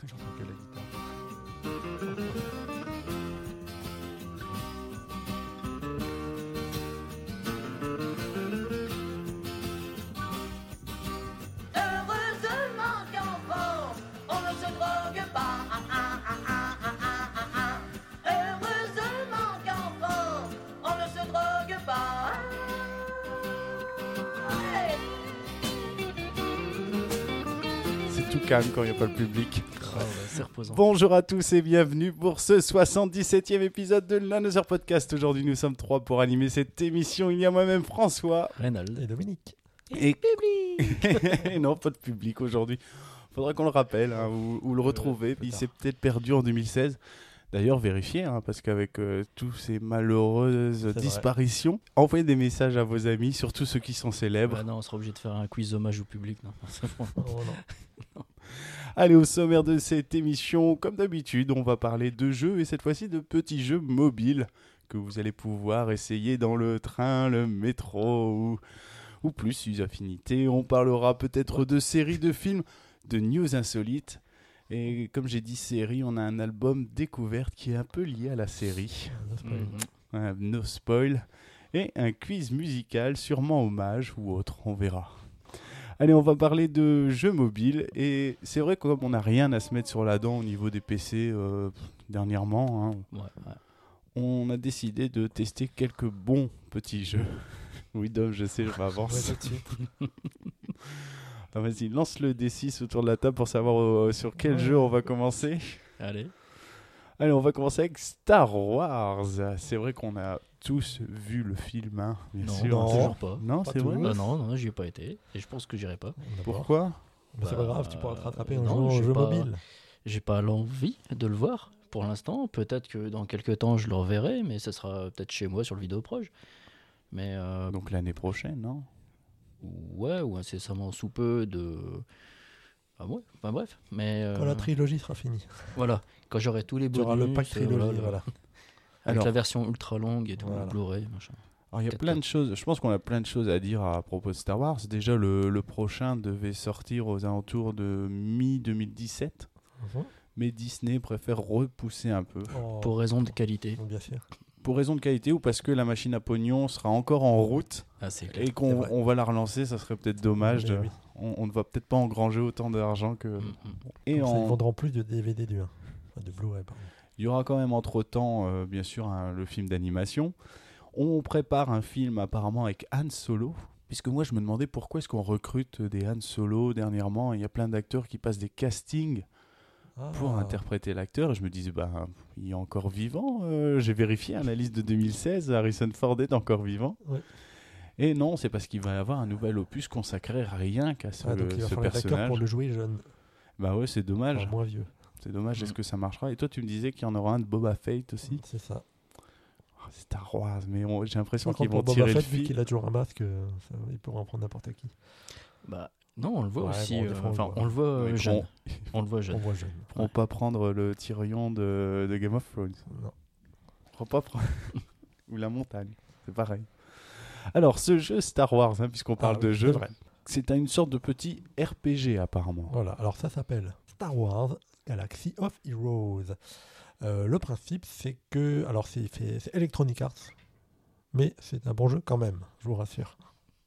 J'entends que la guitare. Heureusement qu'en France, on ne se drogue pas. Heureusement qu'en France, on ne se drogue pas. Hey. C'est tout calme quand il n'y a pas le public. Oh, ouais, c'est reposant. Bonjour à tous et bienvenue pour ce 77e épisode de l'Another Podcast. Aujourd'hui, nous sommes 3 pour animer cette émission. Il y a moi-même François. Reynald. Et Dominique. Et non, pas de public aujourd'hui. Faudra qu'on le rappelle hein, ou le retrouver. Il s'est peut-être perdu en 2016. D'ailleurs, vérifiez, hein, parce qu'avec tous ces malheureuses disparitions, envoyez des messages à vos amis, surtout ceux qui sont célèbres. Bah non, on sera obligé de faire un quiz hommage au public. Non. Oh non. Allez, au sommaire de cette émission, comme d'habitude, on va parler de jeux et cette fois-ci de petits jeux mobiles que vous allez pouvoir essayer dans le train, le métro ou plus, une affinité. On parlera peut-être de séries, de films, de news insolites. Et comme j'ai dit série, on a un album découverte qui est un peu lié à la série. No spoil. Et un quiz musical, sûrement hommage ou autre, on verra. Allez, on va parler de jeux mobiles. Et c'est vrai que comme on n'a rien à se mettre sur la dent au niveau des PC dernièrement, hein, on a décidé de tester quelques bons petits jeux. Oui, Dom, je sais, je m'avance. Ah, vas-y, lance le D6 autour de la table pour savoir sur quel jeu on va commencer. Allez, on va commencer avec Star Wars. C'est vrai qu'on a tous vu le film, hein, bien non, sûr. non, toujours pas. Non, Pas c'est tous. vrai. Non, j'y ai pas été. Et je pense que j'irai pas. Pourquoi? Mais c'est pas grave, tu pourras te rattraper en non, jouant au j'ai jeu pas- mobile. J'ai pas l'envie de le voir pour l'instant. Peut-être que dans quelques temps je le reverrai, mais ça sera peut-être chez moi sur le Vidéoproche. Mais Donc l'année prochaine, non? ouais, ou incessamment sous peu de. Ah ouais, enfin bref. Mais Quand la trilogie sera finie. voilà, quand j'aurai tous les Tu bonus. auras le pack trilogie, voilà, voilà. Avec Alors- la version ultra longue et tout, Voilà. Blu-ray, machin. Alors, il y a Peut-être plein pas. de choses. Je pense qu'on a plein de choses à dire à propos de Star Wars. Déjà, le prochain devait sortir aux alentours de mi-2017. Mais Disney préfère repousser un peu. Oh, Pour raison de qualité. bien sûr. Pour raison de qualité ou parce que la machine à pognon sera encore en route Ah, c'est clair. et C'est qu'on vrai. on va la relancer, ça serait peut-être dommage. Mais oui. On ne va peut-être pas engranger autant d'argent que... Et Comme ça, ils en- vendront plus de DVD du 1. Enfin, de Blu-ray, pardon. il y aura quand même entre-temps, bien sûr, le film d'animation. On prépare un film apparemment avec Han Solo. Puisque moi, je me demandais pourquoi est-ce qu'on recrute des Han Solo dernièrement. Il y a plein d'acteurs qui passent des castings pour Ah. interpréter l'acteur. Et je me disais, il est encore vivant. J'ai vérifié la liste de 2016. Harrison Ford est encore vivant. Ouais. Et non, c'est parce qu'il va y avoir un nouvel opus consacré rien qu'à ce, Ah, donc il va ce falloir l'acteur personnage. pour le jouer jeune, Bah ouais, c'est dommage. enfin, moins vieux. C'est dommage. Est-ce que ça marchera? Et toi, tu me disais qu'il y en aura un de Boba Fett aussi. C'est ça. Oh, Star Wars, mais j'ai l'impression Par qu'ils contre, vont pour tirer Boba le Fett, vu fil. qu'il a toujours un masque, il pourra en prendre n'importe qui. Bah, non, on le voit Ouais, aussi. bon, des fois, On le voit Mais jeune. bon, On le voit On jeune. voit jeune. Ils vont pas prendre le Tyrion de Game of Thrones. Non. Ils vont pas prendre... Ou la montagne, c'est pareil. Alors, ce jeu Star Wars, hein, puisqu'on parle Ah de oui, jeu, c'est vrai. c'est une sorte de petit RPG apparemment. Voilà, alors ça s'appelle Star Wars Galaxy of Heroes. Le principe, c'est que. Alors, c'est Electronic Arts, mais c'est un bon jeu quand même, je vous rassure.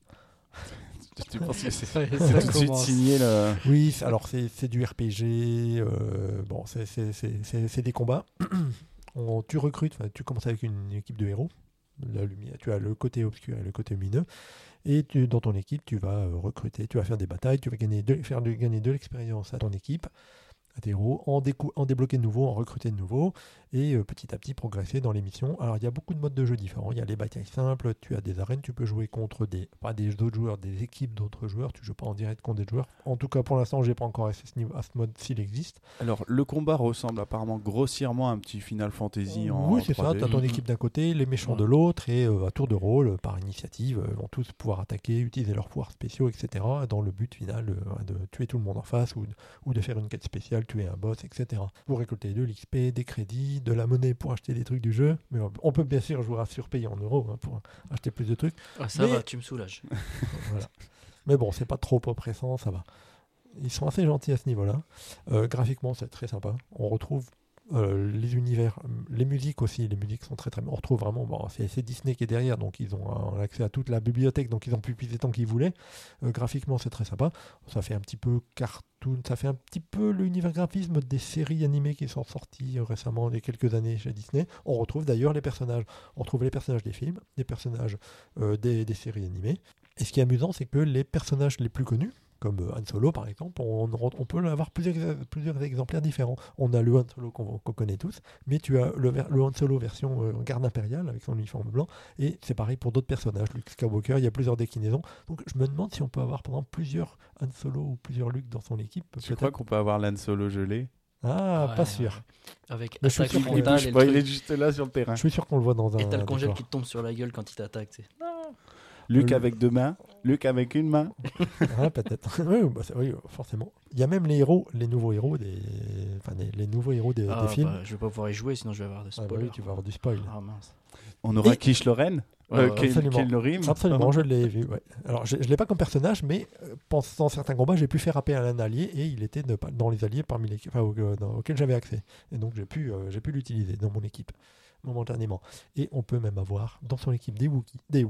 Tu penses que c'est Ça tout de suite commence. signé le... Oui, alors c'est du RPG, bon, c'est des combats. Tu recrutes, tu commences avec une équipe de héros. La lumière, tu as le côté obscur et le côté lumineux. Et dans ton équipe, tu vas recruter, tu vas faire des batailles, tu vas gagner de l'expérience à ton équipe, à tes héros, en débloquer de nouveaux, en recruter de nouveaux, et petit à petit progresser dans les missions. Alors il y a beaucoup de modes de jeu différents. Il y a les batailles simples, tu as des arènes, tu peux jouer contre pas des autres joueurs, des équipes d'autres joueurs, tu joues pas en direct contre des joueurs. En tout cas pour l'instant, j'ai pas encore à ce mode s'il existe. Alors, le combat ressemble apparemment grossièrement à un petit Final Fantasy en Oui, c'est ça, 3D. tu as ton équipe d'un côté, les méchants de l'autre, et à tour de rôle, par initiative, vont tous pouvoir attaquer, utiliser leurs pouvoirs spéciaux, etc., dans le but final de tuer tout le monde en face, ou de faire une quête spéciale, tuer un boss, etc. Pour récolter de l'XP, des crédits, de la monnaie pour acheter des trucs du jeu, mais on peut bien sûr, je vous rassure, payer en euros pour acheter plus de trucs. Ah, ça Mais- va, tu me soulages. Voilà. Mais bon, c'est pas trop oppressant, ça va. Ils sont assez gentils à ce niveau-là. Graphiquement, c'est très sympa. On retrouve les univers, les musiques aussi. Les musiques sont très très bien. On retrouve vraiment. Bon, c'est Disney qui est derrière, donc ils ont accès à toute la bibliothèque, donc ils ont pu puiser tant qu'ils voulaient. Graphiquement, c'est très sympa. Ça fait un petit peu cartoon. Ça fait un petit peu l'univers graphisme des séries animées qui sont sorties récemment, il y a quelques années chez Disney. On retrouve d'ailleurs les personnages. On retrouve les personnages des films, les personnages des séries animées. Et ce qui est amusant, c'est que les personnages les plus connus, comme Han Solo par exemple, on peut avoir plusieurs exemplaires différents. On a le Han Solo qu'on connaît tous, mais tu as le Han Solo version garde impériale avec son uniforme blanc, et c'est pareil pour d'autres personnages. Luke Skywalker, il y a plusieurs déclinaisons. Donc je me demande si on peut avoir pendant plusieurs Han Solo ou plusieurs Luke dans son équipe. Tu crois qu'on peut avoir l'Han Solo gelé? Ah, Ouais, pas ouais. sûr. Avec Mais je suis attaque sûr qu'il Il frontale bouge et pas, il le est truc. juste là sur le terrain. Je suis sûr qu'on le voit dans un. Et t'as le congèle décor. qui te tombe sur la gueule quand il t'attaque. Tu sais. Luke Le- avec 2 mains, Luke avec une main. Ah, peut-être. Oui, forcément. Il y a même les héros, les nouveaux héros les nouveaux héros des films. Je vais pas pouvoir y jouer, sinon je vais avoir des Ah, bah spoilers. oui, tu vas avoir du spoil. Ah mince. On aura Et- Kish Loren, absolument. Ken Lorim. Absolument, je l'ai vu. Ouais. Alors, je ne l'ai pas comme personnage, mais pendant certains combats, j'ai pu faire appel à un allié et il était dans les alliés parmi les, auxquels j'avais accès. Et donc, j'ai pu l'utiliser dans mon équipe momentanément. Et on peut même avoir dans son équipe des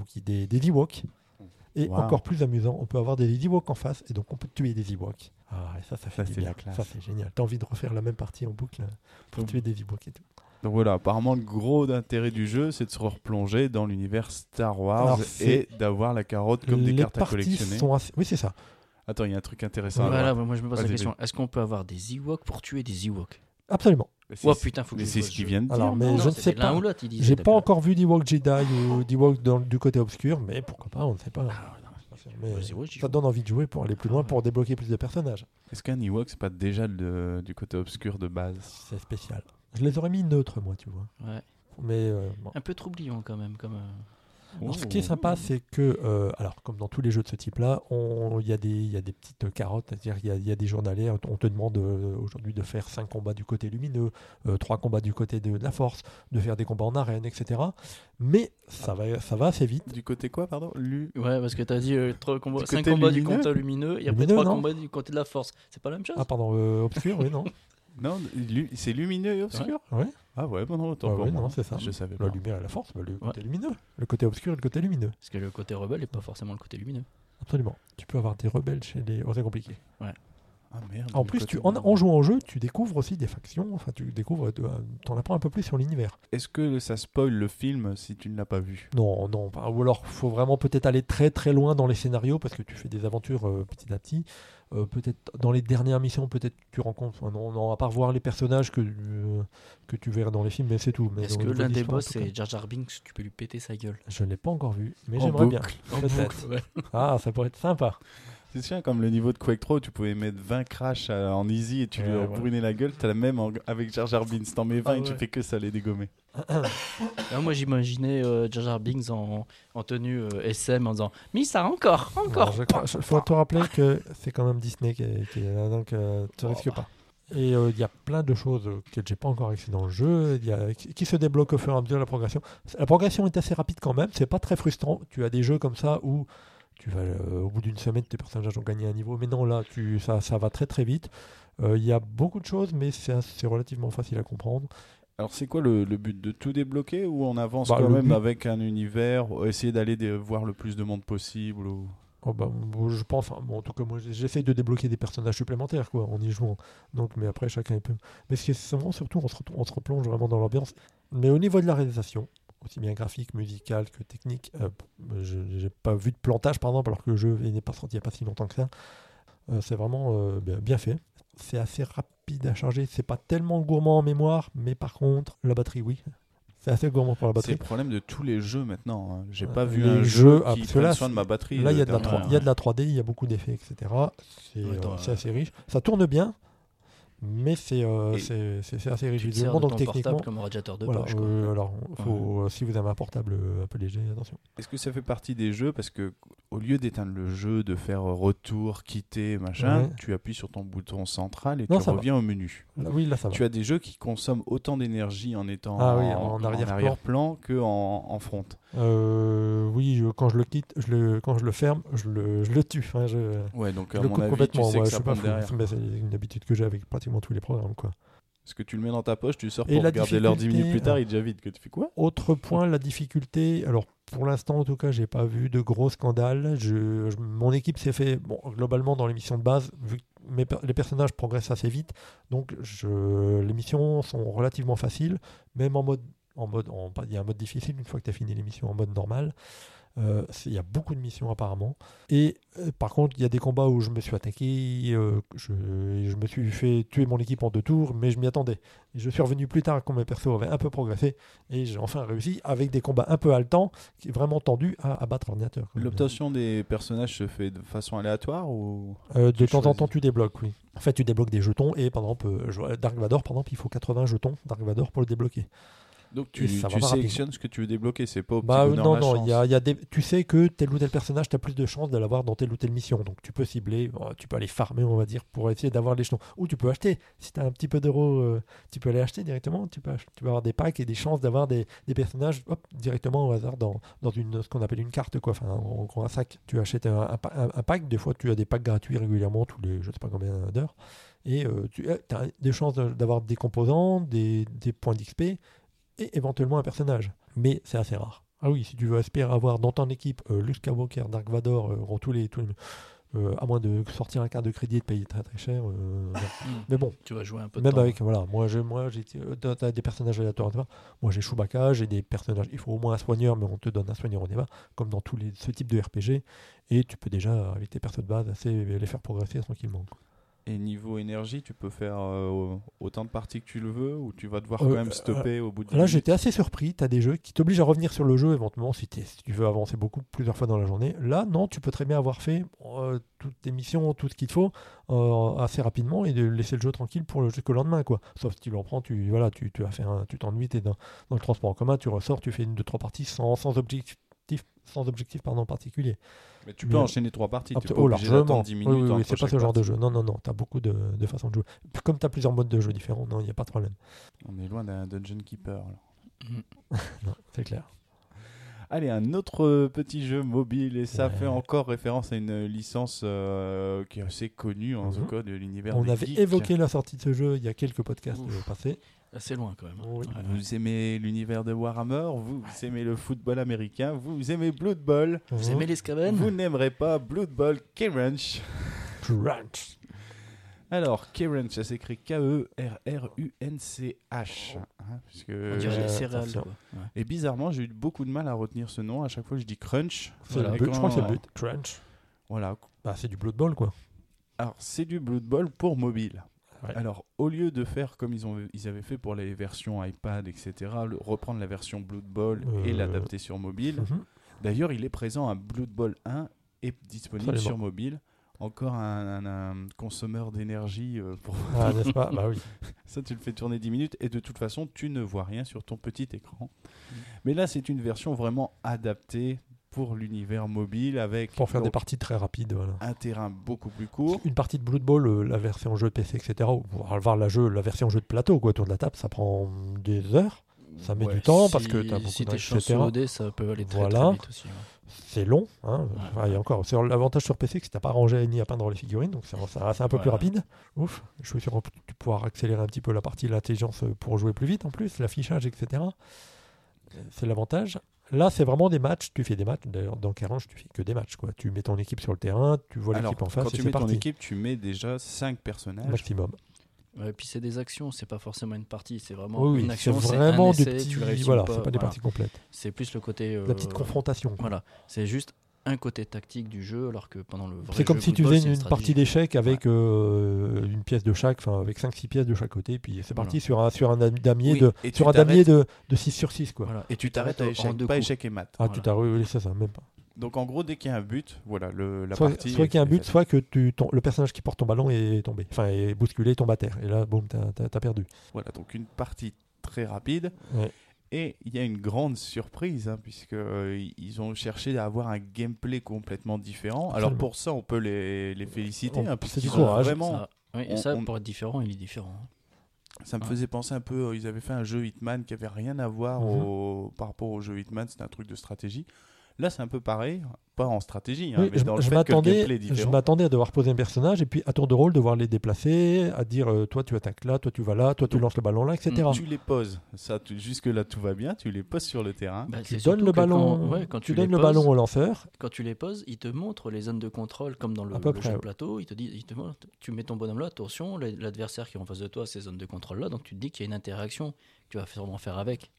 Ewoks. Et Wow. encore plus amusant, on peut avoir des Ewoks en face et donc on peut tuer des Ewoks. Ah, et ça fait Ça, du c'est bien. la classe. Ça, c'est génial. T'as envie de refaire la même partie en boucle pour tuer des Ewoks et tout. Donc voilà, apparemment le gros intérêt du jeu, c'est de se replonger dans l'univers Star Wars Alors, et d'avoir la carotte comme des Les cartes à parties collectionner. sont assez... Oui, c'est ça. Attends, il y a un truc intéressant. à Voilà, voir. moi je me pose la Vas-y, question. Est-ce qu'on peut avoir des Ewoks pour tuer des Ewoks? Absolument. Mais Oh c'est- putain, faut que mais je c'est joue ce au qu'il jeu. vient de dire. Alors, mais Non, je ne c'était sais l'un pas. ou l'autre, il disait, J'ai t'as pas plus- encore vu d'Ewok Jedi ou d'Ewok du côté obscur, mais pourquoi pas, on ne sait pas. Ah, non. Mais Vas-y, ouais, j'y ça joue. donne envie de jouer pour aller plus loin, Ah, pour débloquer plus de personnages. Est-ce qu'un Ewok, c'est pas déjà du côté obscur de base? C'est spécial. Je les aurais mis neutres, moi, tu vois. Ouais. Mais bon. Un peu troublion quand même. Alors, ce qui est sympa, c'est que, alors, comme dans tous les jeux de ce type-là, il y a des petites carottes, c'est-à-dire il y a des journaliers. On te demande aujourd'hui de faire 5 combats du côté lumineux, 3 combats du côté de la force, de faire des combats en arène, etc. Mais ça va assez vite. Du côté quoi, pardon? Ouais, parce que t'as dit 5 côté combats du lumineux. côté lumineux et après Lumineux, 3 non combats du côté de la force. C'est pas la même chose? Ah, pardon, obscur, oui, non. Non, c'est lumineux et obscur? Ouais. Ah ouais, bon, non, autant Ouais, pour ouais, moi. non, c'est ça. Je savais La pas. lumière et la force, le côté lumineux. Le côté obscur et le côté lumineux. Parce que le côté rebelle n'est pas forcément le côté lumineux. Absolument. Tu peux avoir des rebelles chez les... Oh, c'est compliqué. Ah merde. En du plus, côté en jouant au jeu, tu découvres aussi des factions. Enfin, tu découvres, t'en apprends un peu plus sur l'univers. Est-ce que ça spoil le film si tu ne l'as pas vu? Non, ou alors faut vraiment peut-être aller très très loin dans les scénarios parce que tu fais des aventures petit à petit. Peut-être dans les dernières missions, peut-être tu rencontres. Non, à part voir les personnages que tu verras dans les films, mais c'est tout. Mais Est-ce au que niveau de l'un des l'histoire, boss en tout cas, c'est Jar Jar Binks? Tu peux lui péter sa gueule. Je ne l'ai pas encore vu, mais En j'aimerais bien. boucle. Peut-être. Ouais. Ah, ça pourrait être sympa. C'est sûr, comme le niveau de Quake 3, tu pouvais mettre 20 crash en easy et tu lui Ouais, brûlais la gueule. T'as la même avec Jar Jar Binks. T'en mets 20 Ah et tu ouais. fais que ça les dégommer. Là, moi j'imaginais Jar Jar Binks en tenue SM en disant « Mais ça encore. Il faut te rappeler que c'est quand même Disney qui est là, donc tu risques pas. Et il y a plein de choses que j'ai pas encore accès dans le jeu, qui se débloquent au fur et à mesure de la progression. La progression est assez rapide quand même, c'est pas très frustrant. Tu as des jeux comme ça où tu vas, au bout d'une semaine, tes personnages ont gagné un niveau, mais non, là, ça va très très vite. Il y a beaucoup de choses, mais c'est relativement facile à comprendre. Alors c'est quoi le but de tout débloquer ou on avance Bah, quand le même but- avec un univers, essayer d'aller voir le plus de monde possible ou... Oh bah, je pense, enfin, bon, en tout cas, moi j'essaye de débloquer des personnages supplémentaires quoi, en y jouant. Donc, mais après, chacun peut. Mais ce qui est vraiment, surtout, on se replonge vraiment dans l'ambiance. Mais au niveau de la réalisation, aussi bien graphique, musical que technique, je n'ai pas vu de plantage par exemple, alors que le jeu n'est pas sorti il n'y a pas si longtemps que ça. C'est vraiment bien fait. C'est assez rapide à charger, c'est pas tellement gourmand en mémoire, mais par contre, la batterie, oui. C'est assez gourmand pour la C'est batterie. le problème de tous les jeux maintenant. Hein. J'ai pas Les vu un jeux, jeu ah, qui parce que prenne là, soin de ma batterie. Là, il y a dernièrement. il y a de la 3D, il y a beaucoup d'effets, etc. C'est Attends, c'est assez riche. Ça tourne bien, Mais c'est assez Tu rigide. te sers Bon, de donc ton techniquement, portable comme radiateur de voilà, poche. Quoi. alors, si vous avez un portable un peu léger, attention. Est-ce que ça fait partie des jeux parce que au lieu d'éteindre le jeu, de faire retour, quitter, machin, Ouais. tu appuies sur ton bouton central et Non, tu ça va. reviens au menu. Oui, là, ça va. Tu as des jeux qui consomment autant d'énergie en étant Ah oui, en arrière-plan. arrière-plan que en front. Oui, quand je le quitte, quand je le ferme, je le tue. Enfin, Ouais, donc je à le mon coupe avis, tu complètement. sais Moi, que je ça suis pas pompe fou. derrière. Mais c'est une habitude que j'ai avec pratiquement tous les programmes, quoi. Parce que tu le mets dans ta poche, tu sors Et pour la regarder l'heure 10 minutes plus tard, difficulté, il est déjà vide. Que tu fais quoi? Autre point, la difficulté. Alors, pour l'instant, en tout cas, j'ai pas vu de gros scandales. Mon équipe s'est fait, bon, globalement, dans les missions de base, vu que les personnages progressent assez vite, donc les missions sont relativement faciles, même il y a un mode difficile une fois que tu as fini les missions en mode normal. Il y a beaucoup de missions apparemment. Et par contre, il y a des combats où je me suis attaqué, je me suis fait tuer mon équipe en 2 tours, mais je m'y attendais. Et je suis revenu plus tard quand mes persos avaient un peu progressé, et j'ai enfin réussi avec des combats un peu haletants, qui est vraiment tendu à battre l'ordinateur. L'obtention des personnages se fait de façon aléatoire ou De tu temps en choisis. temps, tu débloques, oui. En fait, tu débloques des jetons, et par exemple, Dark Vador, par exemple, il faut 80 jetons Dark Vador pour le débloquer. donc Et ça va pas sélectionnes ce que tu veux débloquer, c'est pas au petit Bah bonheur non, la non, chance. il y a tu sais que tel ou tel personnage, tu as plus de chances de l'avoir dans telle ou telle mission. Donc tu peux cibler, tu peux aller farmer, on va dire, pour essayer d'avoir l'échelon. Ou tu peux acheter. Si tu as un petit peu d'euros, tu peux aller acheter directement. Tu peux avoir des packs et des chances d'avoir des personnages directement au hasard dans ce qu'on appelle une carte, quoi. Enfin, en gros, un sac. Tu achètes un pack. Des fois, tu as des packs gratuits régulièrement, tous les je sais pas combien d'heures. Et tu as des chances d'avoir des composants, des points d'XP. Et éventuellement un personnage. Mais c'est assez rare. Ah oui, si tu veux espérer avoir dans ton équipe Luke Skywalker, Dark Vador, à moins de sortir un carte de crédit et de payer très très cher. Mais bon, Tu vas jouer un peu de même temps. avec, voilà, t'as des personnages aléatoires. Moi j'ai Chewbacca, j'ai des personnages, il faut au moins un soigneur, mais on te donne un soigneur au départ, comme dans ce type de RPG. Et tu peux déjà, avec tes persos de base, les faire progresser tranquillement. Et niveau énergie, tu peux faire autant de parties que tu le veux ou tu vas devoir quand même stopper au bout de 10 Là, minutes. j'étais assez surpris. Tu as des jeux qui t'obligent à revenir sur le jeu éventuellement si tu veux avancer plusieurs fois dans la journée. Là, non, tu peux très bien avoir fait toutes tes missions, tout ce qu'il te faut assez rapidement et de laisser le jeu tranquille jusqu'au lendemain, quoi. Sauf si tu l'en prends, tu t'ennuies, tu es dans le transport en commun, tu ressors, tu fais 2-3 parties sans objectif particulier. Mais tu peux enchaîner 3 parties, tu n'es pas obligé largement. d'attendre 10 minutes Oui, entre c'est pas chaque ce genre de partie. jeu. Non, tu as beaucoup de façons de jouer. Comme tu as plusieurs modes de jeu différents, non, il n'y a pas de problème. On est loin d'un Dungeon Keeper. Là. Non, c'est clair. Allez, un autre petit jeu mobile, et ça Ouais. fait encore référence à une licence qui est assez connue, en tout Mhm. cas, de l'univers On des avait geeks. évoqué la sortie de ce jeu il y a quelques podcasts Ouf. passés. Assez loin quand même. Oui. Ouais. Vous aimez l'univers de Warhammer, vous aimez le football américain, vous aimez Blood Bowl, Vous aimez les Skaven? vous n'aimerez pas Blood Bowl K-Ranch. Crunch. Alors, K-Ranch, ça s'écrit K-E-R-R-U-N-C-H. Parce que- On dirait des céréales. attention. Quoi. Ouais. Et bizarrement, j'ai eu beaucoup de mal à retenir ce nom. À chaque fois que je dis Crunch, C'est Voilà. le et but, je crois que c'est le quand- but. Crunch. Voilà. Bah, c'est du Blood Bowl, quoi. Alors, c'est du Blood Bowl pour mobile. Ouais. Alors, au lieu de faire comme ils avaient fait pour les versions iPad, etc., reprendre la version Blood Bowl et l'adapter sur mobile. Mhm. D'ailleurs, il est présent à Blood Bowl 1 et disponible Absolument. sur mobile. Encore un consommeur d'énergie pour Ah, n'est-ce pas? Bah oui. ça, tu le fais tourner 10 minutes et de toute façon, tu ne vois rien sur ton petit écran. Mais là, c'est une version vraiment adaptée pour l'univers mobile avec Pour faire des donc, parties très rapides, voilà. un terrain beaucoup plus court. Une partie de Blood Bowl, la version jeu de PC, etc., ou pour avoir la version jeu de plateau, quoi, autour de la table, ça prend des heures. Ça met Ouais. du temps parce que tu as Si beaucoup de t'es règles, chanceux etc. au dé, ça peut aller très, Voilà. très vite aussi. Ouais. C'est long. Hein. Ouais. Enfin, et encore, c'est l'avantage sur PC, c'est que tu n'as pas rangé ni à peindre les figurines, donc c'est un peu plus Ouais. rapide. Ouf. Je suis sûr que tu pourras accélérer un petit peu la partie de l'intelligence pour jouer plus vite en plus, l'affichage, etc. C'est l'avantage. Là, c'est vraiment des matchs. Tu fais des matchs. D'ailleurs, dans K-Ranch, tu fais que des matchs, quoi. Tu mets ton équipe sur le terrain, tu vois Alors, l'équipe en face quand et tu c'est mets ton parti. équipe, tu mets déjà 5 personnages. Maximum. Ouais, puis c'est des actions, c'est pas forcément une partie, c'est vraiment Oui, une c'est action, c'est vraiment un des essai, petits. tu le réussis Voilà, ou pas, c'est pas des voilà. parties complètes. C'est plus le côté. La petite confrontation. quoi. Voilà, c'est juste un côté tactique du jeu, alors que pendant le vrai C'est comme jeu si tu football, faisais c'est une stratégie. partie d'échecs avec une pièce de chaque, enfin avec 5-6 pièces de chaque côté, puis c'est parti sur un damier Oui, de et tu sur un damier t'arrêtes- de 6 sur 6 quoi. Voilà. Et tu t'arrêtes à en échec, deux pas coups. échec et maths. Ah Voilà. tu t'as oui, c'est ça même pas. Donc en gros, dès qu'il y a un but, voilà, la Soit partie. qu'il y a un est but, faite. soit que le personnage qui porte ton ballon est tombé, enfin est bousculé, tombe à terre. Et là, boum, t'as perdu. Voilà, donc une partie très rapide. Ouais. Et il y a une grande surprise, puisque ils ont cherché à avoir un gameplay complètement différent. Alors Absolument. pour ça, on peut les féliciter, C'est puisqu'ils du ont courage. vraiment. Ça, oui, et on- ça, on- pour être différent, il est différent. Ça me Ouais. faisait penser un peu. Ils avaient fait un jeu Hitman qui avait rien à voir par rapport au jeu Hitman. C'était un truc de stratégie. Là, c'est un peu pareil, pas en stratégie, Oui, mais dans le je fait que le gameplay est je différent. m'attendais à devoir poser un personnage et puis à tour de rôle devoir les déplacer, à dire toi tu attaques là, toi tu vas là, toi tu Donc, lances le ballon là, etc. Tu les poses, ça, jusque là tout va bien. Tu les poses sur le terrain. Bah, Tu c'est donnes surtout le que ballon, quand tu les donnes le poses- ballon au lanceur. Quand tu les poses, il te montre les zones de contrôle comme dans le, À peu le près, jeu de ouais. plateau. Il te montre, tu mets ton bonhomme là, attention, l'adversaire qui est en face de toi, ces zones de contrôle là, donc tu te dis qu'il y a une interaction que tu vas sûrement faire avec.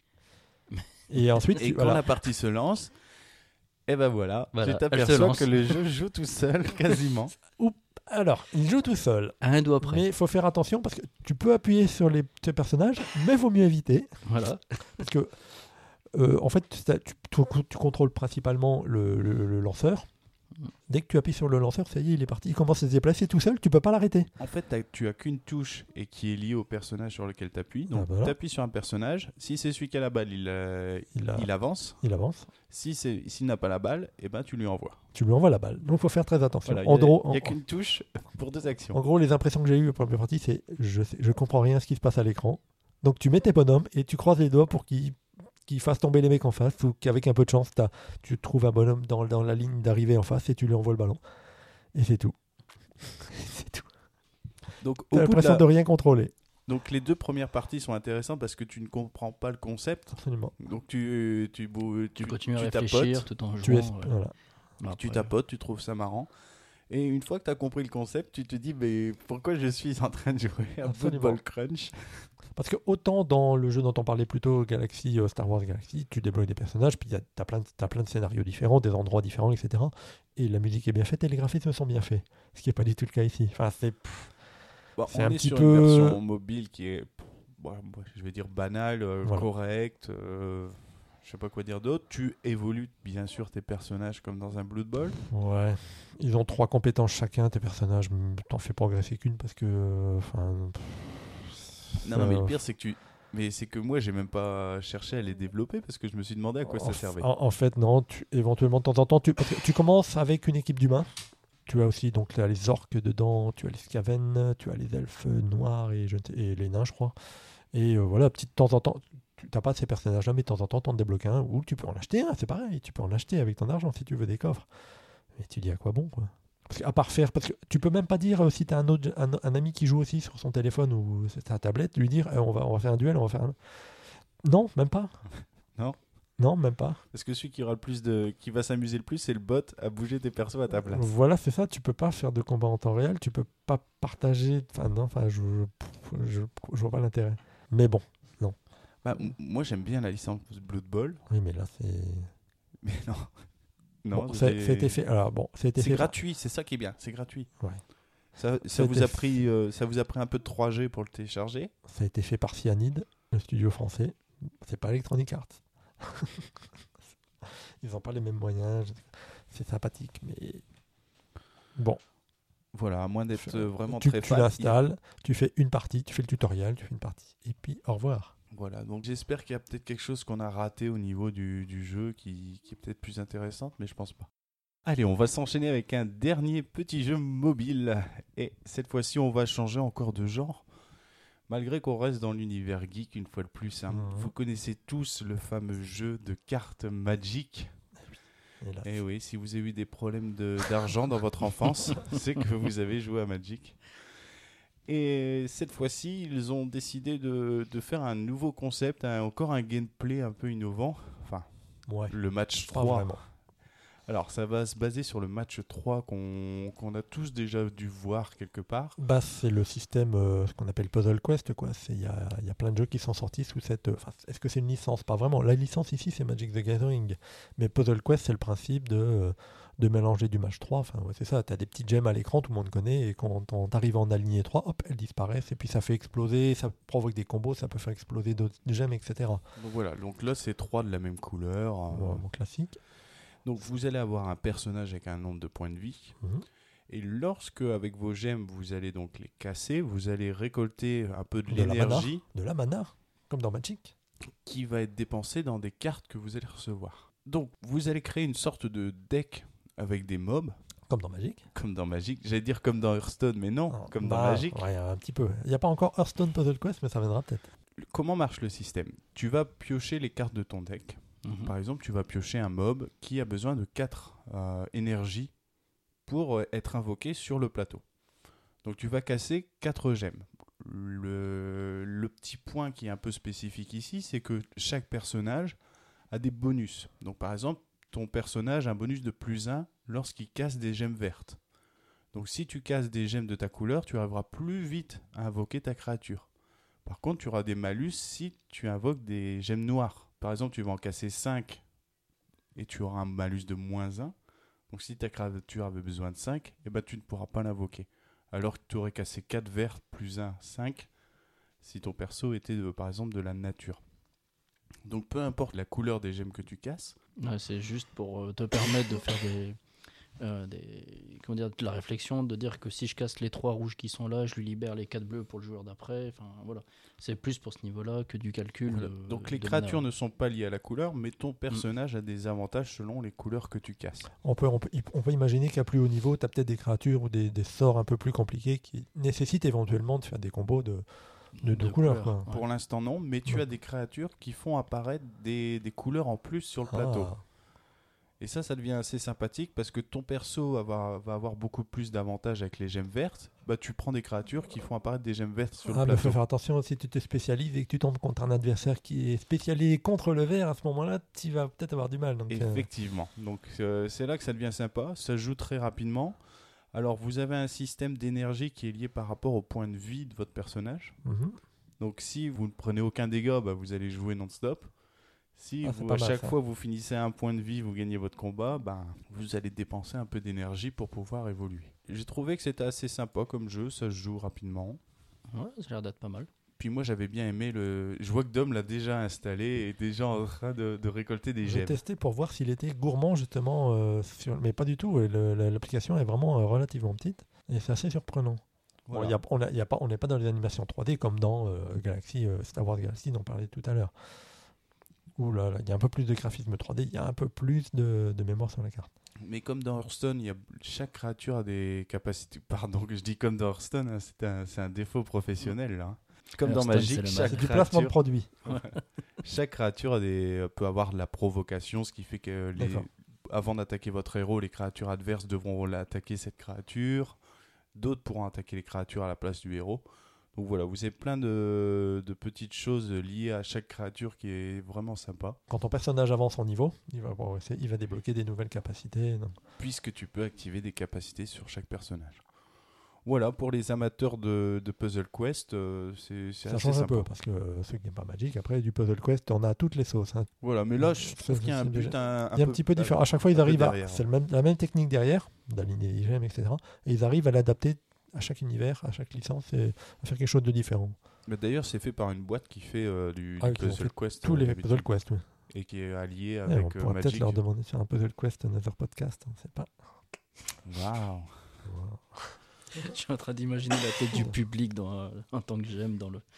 Et ensuite, Et quand voilà. la partie se lance, et ben voilà, Voilà, tu elle se t'aperçois lance. que le jeu joue tout seul, quasiment. Alors, il joue tout seul. À un doigt près. Mais il faut faire attention parce que tu peux appuyer sur tes personnages, mais il vaut mieux éviter. Voilà. Parce que, en fait, tu contrôles principalement le lanceur. Dès que tu appuies sur le lanceur, ça y est, il est parti. Il commence à se déplacer tout seul, tu peux pas l'arrêter. En fait, tu as qu'une touche et qui est liée au personnage sur lequel tu appuies. Donc, voilà. tu appuies sur un personnage. Si c'est celui qui a la balle, il avance. Il avance. S'il n'a pas la balle, et ben, tu lui envoies. Tu lui envoies la balle. Donc, il faut faire très attention. Voilà, En gros, il n'y a qu'une touche pour deux actions. en gros, les impressions que j'ai eues pour la première partie, c'est je comprends rien à ce qui se passe à l'écran. Donc, tu mets tes bonhommes et tu croises les doigts pour qu'ils fassent tomber les mecs en face ou qu'avec un peu de chance, tu trouves un bonhomme dans la ligne d'arrivée en face et tu lui envoies le ballon. Et c'est tout. C'est tout. Donc, T'as l'impression de rien contrôler. Donc, les deux premières parties sont intéressantes parce que tu ne comprends pas le concept. Absolument. Donc, tu continues à tapotes. réfléchir tout en Tu es, jouant. voilà. Bah, Tu après, tapotes, tu trouves ça marrant. Et une fois que tu as compris le concept, tu te dis mais pourquoi je suis en train de jouer à Absolument. Football Crunch. Parce que autant dans le jeu dont on parlait plus tôt, Galaxy, Star Wars Galaxy, tu débloques des personnages, puis t'as plein de scénarios différents, des endroits différents, etc. Et la musique est bien faite et les graphismes sont bien faits. Ce qui n'est pas du tout le cas ici. Enfin, Bon, C'est on un est petit sur peu- une version mobile qui est, je vais dire banale, Voilà. correcte. Je sais pas quoi dire d'autre. Tu évolues bien sûr tes personnages comme dans un Blood Bowl. ouais. Ils ont 3 compétences chacun, tes personnages. T'en fais progresser qu'une parce que. Non, mais le pire c'est que moi j'ai même pas cherché à les développer parce que je me suis demandé à quoi ça servait. En fait, non. Éventuellement, de temps en temps, parce que tu commences avec une équipe d'humains. Tu as aussi donc là, les orques dedans, tu as les scaven, tu as les elfes noirs et les nains, je crois. Et voilà, de temps en temps, tu n'as pas ces personnages-là, mais de temps en temps, tu en débloques un, ou tu peux en acheter un, c'est pareil, tu peux en acheter avec ton argent si tu veux des coffres. Mais tu dis à quoi bon, quoi. Parce qu'à part faire, parce que tu peux même pas dire si tu as un ami qui joue aussi sur son téléphone ou sa tablette, lui dire on va faire un duel, on va faire un... Non, même pas. Non. Non, même pas. Parce que celui qui aura qui va s'amuser le plus, c'est le bot à bouger tes persos à ta place. Voilà, c'est ça. Tu peux pas faire de combat en temps réel. Tu peux pas partager. Enfin, non. Enfin, je vois pas l'intérêt. Mais bon, Bah, moi j'aime bien la licence Blood Bowl, oui, mais là, c'est. mais non. Non, Bon, ça a été fait. Alors bon, ça a été C'est fait. gratuit, c'est ça qui est bien, c'est gratuit. Ouais. Ça Ça a vous été a pris, ça vous a pris un peu de 3G pour le télécharger. Ça a été fait par Cyanide, le studio français. C'est pas Electronic Arts. Ils ont pas les mêmes moyens. C'est sympathique, mais bon. Voilà, à moins d'être vraiment tu très fan. l'installes, tu fais une partie, tu fais le tutoriel, tu fais une partie, et puis au revoir. Voilà, donc j'espère qu'il y a peut-être quelque chose qu'on a raté au niveau du jeu qui est peut-être plus intéressante, mais je pense pas. Allez, on va s'enchaîner avec un dernier petit jeu mobile. Et cette fois-ci, on va changer encore de genre. Malgré qu'on reste dans l'univers geek une fois de plus. Hein. Mhm. Vous connaissez tous le fameux jeu de cartes Magic. Et là, Et oui, si vous avez eu des problèmes d'argent dans votre enfance, c'est que vous avez joué à Magic. Et cette fois-ci, ils ont décidé de faire un nouveau concept, encore un gameplay un peu innovant. Enfin, ouais, le match pas 3. vraiment. Alors, ça va se baser sur le match 3 qu'on a tous déjà dû voir quelque part. Bah, c'est le système, ce qu'on appelle Puzzle Quest, quoi. Il y a plein de jeux qui sont sortis sous cette... est-ce que c'est une licence? Pas vraiment. La licence ici, c'est Magic the Gathering. Mais Puzzle Quest, c'est le principe de mélanger du match 3. Enfin, ouais, c'est ça. Tu as des petites gemmes à l'écran, tout le monde connaît. Et quand t'arrives en aligné 3, hop, elles disparaissent. Et puis ça fait exploser, ça provoque des combos, ça peut faire exploser d'autres gemmes, etc. Donc voilà, donc là, c'est 3 de la même couleur. Vraiment classique. Donc vous allez avoir un personnage avec un nombre de points de vie. Mhm. Et lorsque, avec vos gemmes, vous allez donc les casser, vous allez récolter un peu de De la mana. l'énergie De la mana, comme dans Magic. qui va être dépensée dans des cartes que vous allez recevoir. Donc vous allez créer une sorte de deck avec des mobs, Comme dans Magic. comme dans Magic. J'allais dire comme dans Hearthstone, mais non, Ah, comme dans bah, Magic. Ouais, un petit peu. Il n'y a pas encore Hearthstone Puzzle Quest, mais ça viendra peut-être. Comment marche le système? Tu vas piocher les cartes de ton deck. Mhm. Par exemple, tu vas piocher un mob qui a besoin de 4 énergies pour être invoqué sur le plateau. Donc tu vas casser 4 gemmes. Le petit point qui est un peu spécifique ici, c'est que chaque personnage a des bonus. Donc par exemple, ton personnage a un bonus de +1 lorsqu'il casse des gemmes vertes. Donc si tu casses des gemmes de ta couleur, tu arriveras plus vite à invoquer ta créature. Par contre, tu auras des malus si tu invoques des gemmes noires. Par exemple, tu vas en casser 5 et tu auras un malus de -1. Donc si ta créature avait besoin de 5, eh ben, tu ne pourras pas l'invoquer. Alors que tu aurais cassé 4 vertes +1, 5, si ton perso était par exemple de la nature. Donc peu importe la couleur des gemmes que tu casses, Ouais, c'est juste pour te permettre de faire comment dire, de la réflexion, de dire que si je casse les 3 rouges qui sont là, je lui libère les 4 bleus pour le joueur d'après. Enfin voilà, c'est plus pour ce niveau-là que du calcul. voilà. Donc les de créatures mana. ne sont pas liées à la couleur, mais ton personnage a des avantages selon les couleurs que tu casses. On peut imaginer qu'à plus haut niveau, tu as peut-être des créatures ou des sorts un peu plus compliqués qui nécessitent éventuellement de faire des combos de couleurs. Quoi. ouais. Pour l'instant non, mais tu Ouais. as des créatures qui font apparaître des couleurs en plus sur le plateau. Ah. Et ça devient assez sympathique parce que ton perso va avoir beaucoup plus d'avantages avec les gemmes vertes. Bah, tu prends des créatures qui font apparaître des gemmes vertes sur le Ah, mais plateau. faut faire attention, si tu te spécialises et que tu tombes contre un adversaire qui est spécialisé contre le vert, à ce moment-là, tu vas peut-être avoir du mal. Donc, Effectivement. Donc c'est là que ça devient sympa. Ça se joue très rapidement. Alors vous avez un système d'énergie qui est lié par rapport au point de vie de votre personnage. mhm. Donc si vous ne prenez aucun dégât, bah, vous allez jouer non-stop. Si Ah, c'est vous, pas à mal, chaque ça. fois vous finissez à un point de vie, vous gagnez votre combat, bah, vous allez dépenser un peu d'énergie pour pouvoir évoluer. J'ai trouvé que c'était assez sympa comme jeu, ça se joue rapidement. Ouais, ça a l'air d'être pas mal. Puis moi j'avais bien aimé le... Je vois que Dom l'a déjà installé et est déjà en train de récolter des J'ai gemmes. testé pour voir s'il était gourmand, justement, mais pas du tout. Et l'application est vraiment relativement petite et c'est assez surprenant. Voilà. Bon, on n'est pas dans les animations 3D comme dans Galaxy, Star Wars Galaxy dont on parlait tout à l'heure. Ouh là là, il y a un peu plus de graphisme 3D, il y a un peu plus de mémoire sur la carte. Mais comme dans Hearthstone, chaque créature a des capacités. Pardon que je dis comme dans Hearthstone, hein, c'est un défaut professionnel là. Comme dans Hearthstone, Magic, c'est le chaque C'est du placement de créature, produit. chaque créature peut avoir de la provocation, ce qui fait que D'accord. avant d'attaquer votre héros, les créatures adverses devront attaquer cette créature. D'autres pourront attaquer les créatures à la place du héros. Donc voilà, vous avez plein de petites choses liées à chaque créature qui est vraiment sympa. Quand ton personnage avance en niveau, il va débloquer des nouvelles capacités. Donc. Puisque tu peux activer des capacités sur chaque personnage. Voilà, pour les amateurs de Puzzle Quest, c'est Ça assez change un sympa. peu, parce que ceux qui n'aiment pas Magic, après du Puzzle Quest, on a toutes les sauces. Hein. Voilà, mais là, je trouve Ça, qu'il y a un c'est but déjà- Il y a un petit peu différent. À chaque fois, un ils peu arrivent à. derrière. C'est la même technique derrière, d'aligner les gemmes, etc. Et ils arrivent à l'adapter à chaque univers, à chaque licence, et à faire quelque chose de différent. Mais d'ailleurs, c'est fait par une boîte qui fait du Ah, qui ont Puzzle fait Quest. Tous les d'habitude, Puzzle Quest, oui. Et qui est allié Et avec on pourrait peut-être Magic. leur demander sur un Puzzle Quest, Another Podcast, on ne sait pas. Waouh. Je suis en train d'imaginer la tête du public en tant que j'aime dans le.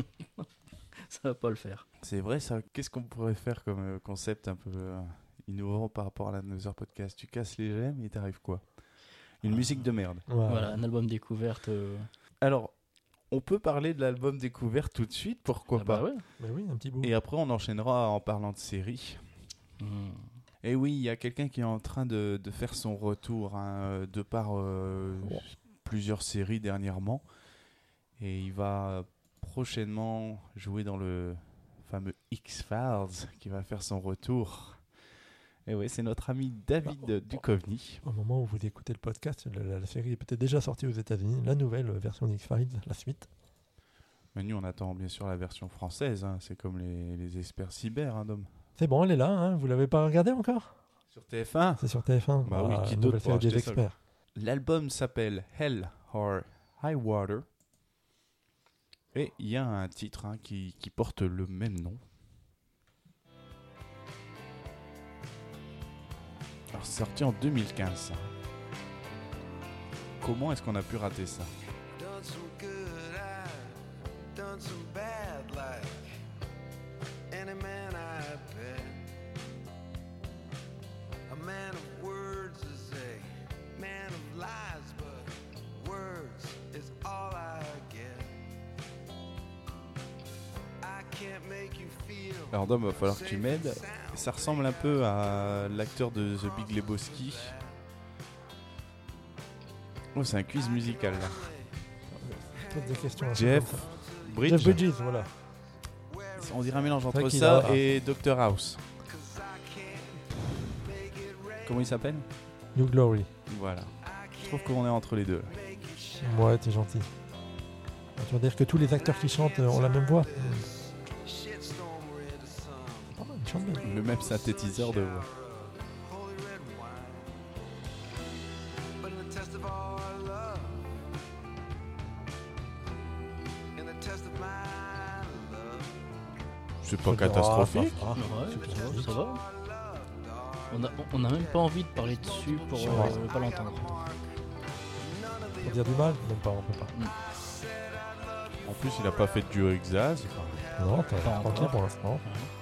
Ça va pas le faire. C'est vrai ça. Qu'est-ce qu'on pourrait faire comme concept un peu innovant par rapport à l'Another Podcast? Tu casses les gemmes et t'arrives quoi? Une musique de merde. Ouais. Voilà, un album découverte. Alors, on peut parler de l'album découverte tout de suite, pourquoi Ah bah pas? ouais. Mais oui, un petit bout. Et après, on enchaînera en parlant de séries. Hmm. Et oui, il y a quelqu'un qui est en train de faire son retour hein, de par plusieurs séries dernièrement. Et il va prochainement jouer dans le fameux X-Files qui va faire son retour. Et oui, c'est notre ami David Duchovny. Au moment où vous écoutez le podcast, la série est peut-être déjà sortie aux États-Unis, la nouvelle version d'X-Files, la suite. Mais nous, on attend bien sûr la version française. Hein. C'est comme les experts cyber, hein, Dom. C'est bon, elle est là, hein. Vous l'avez pas regardé encore? Sur TF1. C'est sur TF1. Bah oui, qui la d'autre nouvelle pour série des acheter ça, experts. L'album s'appelle Hell or High Water. Et il y a un titre hein, qui porte le même nom. Alors, c'est sorti en 2015. Ça. Comment est-ce qu'on a pu rater ça? Done some good, I've done some bad, like any man I bet. A man of words is a man of lies, but words is all I get. I can't make you feel. Alors, Dom, va falloir que tu m'aides. Ça ressemble un peu à l'acteur de The Big Lebowski. Oh, c'est un quiz musical là. Pose des questions. un peu Jeff comme ça. Bridges. Jeff Bridges, voilà. On dirait un mélange entre vrai qu'il ça a- et Dr House. Comment il s'appelle? New Glory. Voilà. Je trouve qu'on est entre les deux. Ouais, t'es gentil. Tu veux dire que tous les acteurs qui chantent ont la même voix? Ah, ils chantent bien. Le même synthétiseur de voix. But in the test of our love, in the test of my love, C'est pas catastrophique. Ah, Ouais, ça va. On a même pas envie de parler dessus pour pas l'entendre. Pour dire du mal? Même pas, on peut pas. En plus, il a pas fait de duo Exas. Non, t'es Pas tranquille encore. pour l'instant.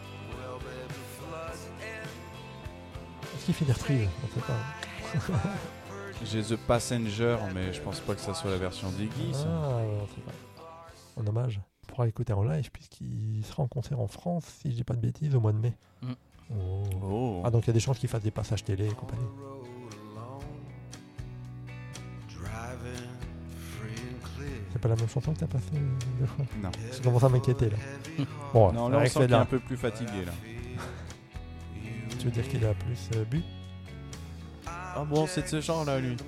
Est-ce qu'il fait des reprises? On sait pas. J'ai The Passenger, mais je pense pas que ça soit la version d'Iggy. ça. Ah, ouais, on sait pas. En hommage. On pourra écouter en live puisqu'il sera en concert en France, si je dis pas de bêtises, au mois de mai. Mm. Oh. Oh. Ah, donc il y a des chances qu'il fasse des passages télé et compagnie. driving free and clear. C'est pas la même chanson que t'as passée deux fois? Non. Je commence à m'inquiéter là. Bon, Non, c'est là, on vrai sent que qu'il est celle-là, un peu plus fatigué là. tu veux dire qu'il a plus bu? Ah bon, c'est de ce genre là, lui.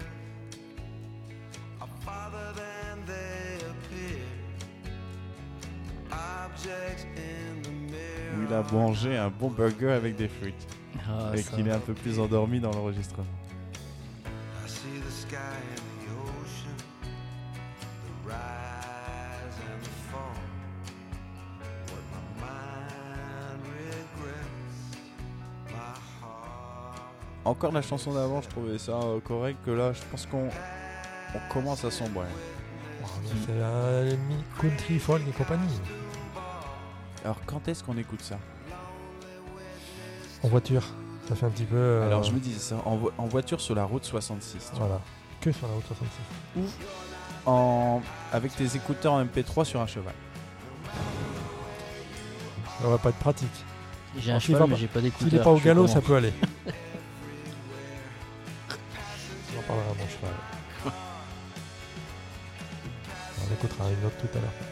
Farther than they appear. Objects in the mirror. Où il a mangé un bon burger avec des fruits. Ah, Et ça. qu'il est un peu plus endormi dans l'enregistrement. I see the sky and the ocean, the rise and the fall. What my mind regrets, my heart. Encore la chanson d'avant, je trouvais ça correct. Que là, je pense qu'on commence à sombrer. Oh, mais c'est la country, folk et compagnie. Alors, quand est-ce qu'on écoute ça? En voiture, ça fait un petit peu. Alors, je me disais ça en voiture sur la route 66. tu vois. Voilà. Que sur la route 66. Avec tes écouteurs en MP3 sur un cheval. Ça va pas être pratique. J'ai un Alors, s'il cheval, va mais pas- j'ai pas d'écouteur. S'il est pas au je sais galop, comment. ça peut aller. On en parlera à mon cheval. On écoutera une autre tout à l'heure.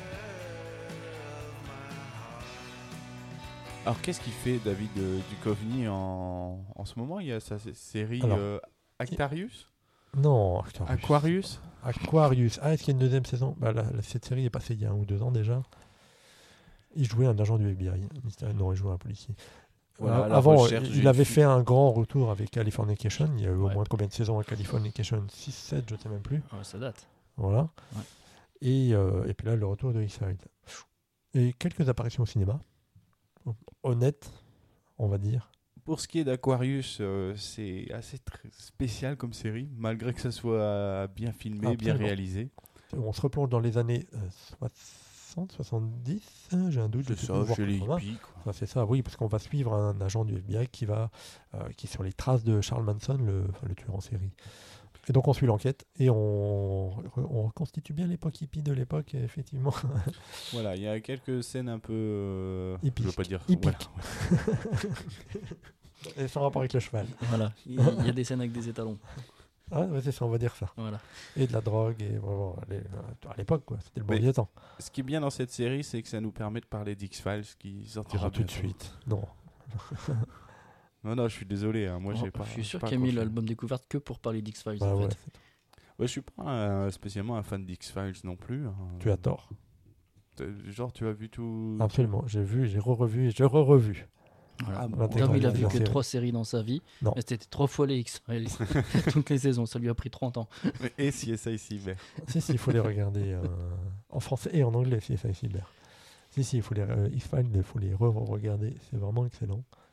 Alors, qu'est-ce qu'il fait, David Duchovny, en ce moment? Il y a sa série Alors, Actarius Non, Aquarius. Aquarius. Ah, est-ce qu'il y a une deuxième saison? Bah, cette série est passée il y a 1 ou 2 ans déjà. Il jouait un agent du FBI. Non, il jouait un policier. Voilà, la avant, recherche il d'une avait fuite. fait un grand retour avec Californication. Il y a eu au Ouais. moins combien de saisons à Californication? 6, 7, je sais même plus. Ouais, ça date. Voilà. Ouais. Et puis là, le retour de X-Files. Et quelques apparitions au cinéma. Honnêtes, on va dire. Pour ce qui est d'Aquarius, c'est assez spécial comme série, malgré que ça soit bien filmé, bien Absolument. réalisé. On se replonge dans les années 60, 70. J'ai un doute. je C'est sais ça, plus voir chez les comment. hippies, quoi. Enfin, c'est ça, oui, parce qu'on va suivre un agent du FBI qui est sur les traces de Charles Manson, le tueur en série. Et donc on suit l'enquête et on reconstitue bien l'époque hippie de l'époque, effectivement. Voilà, il y a quelques scènes un peu... Hippiques. je veux pas dire... Hippiques. Voilà. Et sans rapport avec le cheval. Voilà. Il y a des scènes avec des étalons. Ah, ouais, c'est ça, on va dire ça. Voilà. Et de la drogue, et vraiment, à l'époque, quoi. C'était le bon Mais- vieux temps. Ce qui est bien dans cette série, c'est que ça nous permet de parler d'X-Files qui sortira Tout de bientôt. suite. Non. Non, je suis désolé, hein, moi j'ai pas... Je suis sûr j'ai pas qu'il a mis accroché. l'album découverte que pour parler d'X-Files. Bah en ouais, fait. Ouais, je suis pas spécialement un fan d'X-Files non plus. hein. tu as tort. Genre, tu as vu tout... Absolument. J'ai vu, j'ai re-revu et j'ai re-revu. Voilà. Ah, bon, L'intégralité Tom, il a de vu la que série. 3 séries dans sa vie. Non. Et c'était 3 fois les X-Files. Toutes les saisons. Ça lui a pris 30 ans. Et CSI Cyber. Si, il faut les regarder en français et en anglais, si ça Cyber. Si, il faut les X-Files, il faut les re-regarder. C'est vraiment excellent.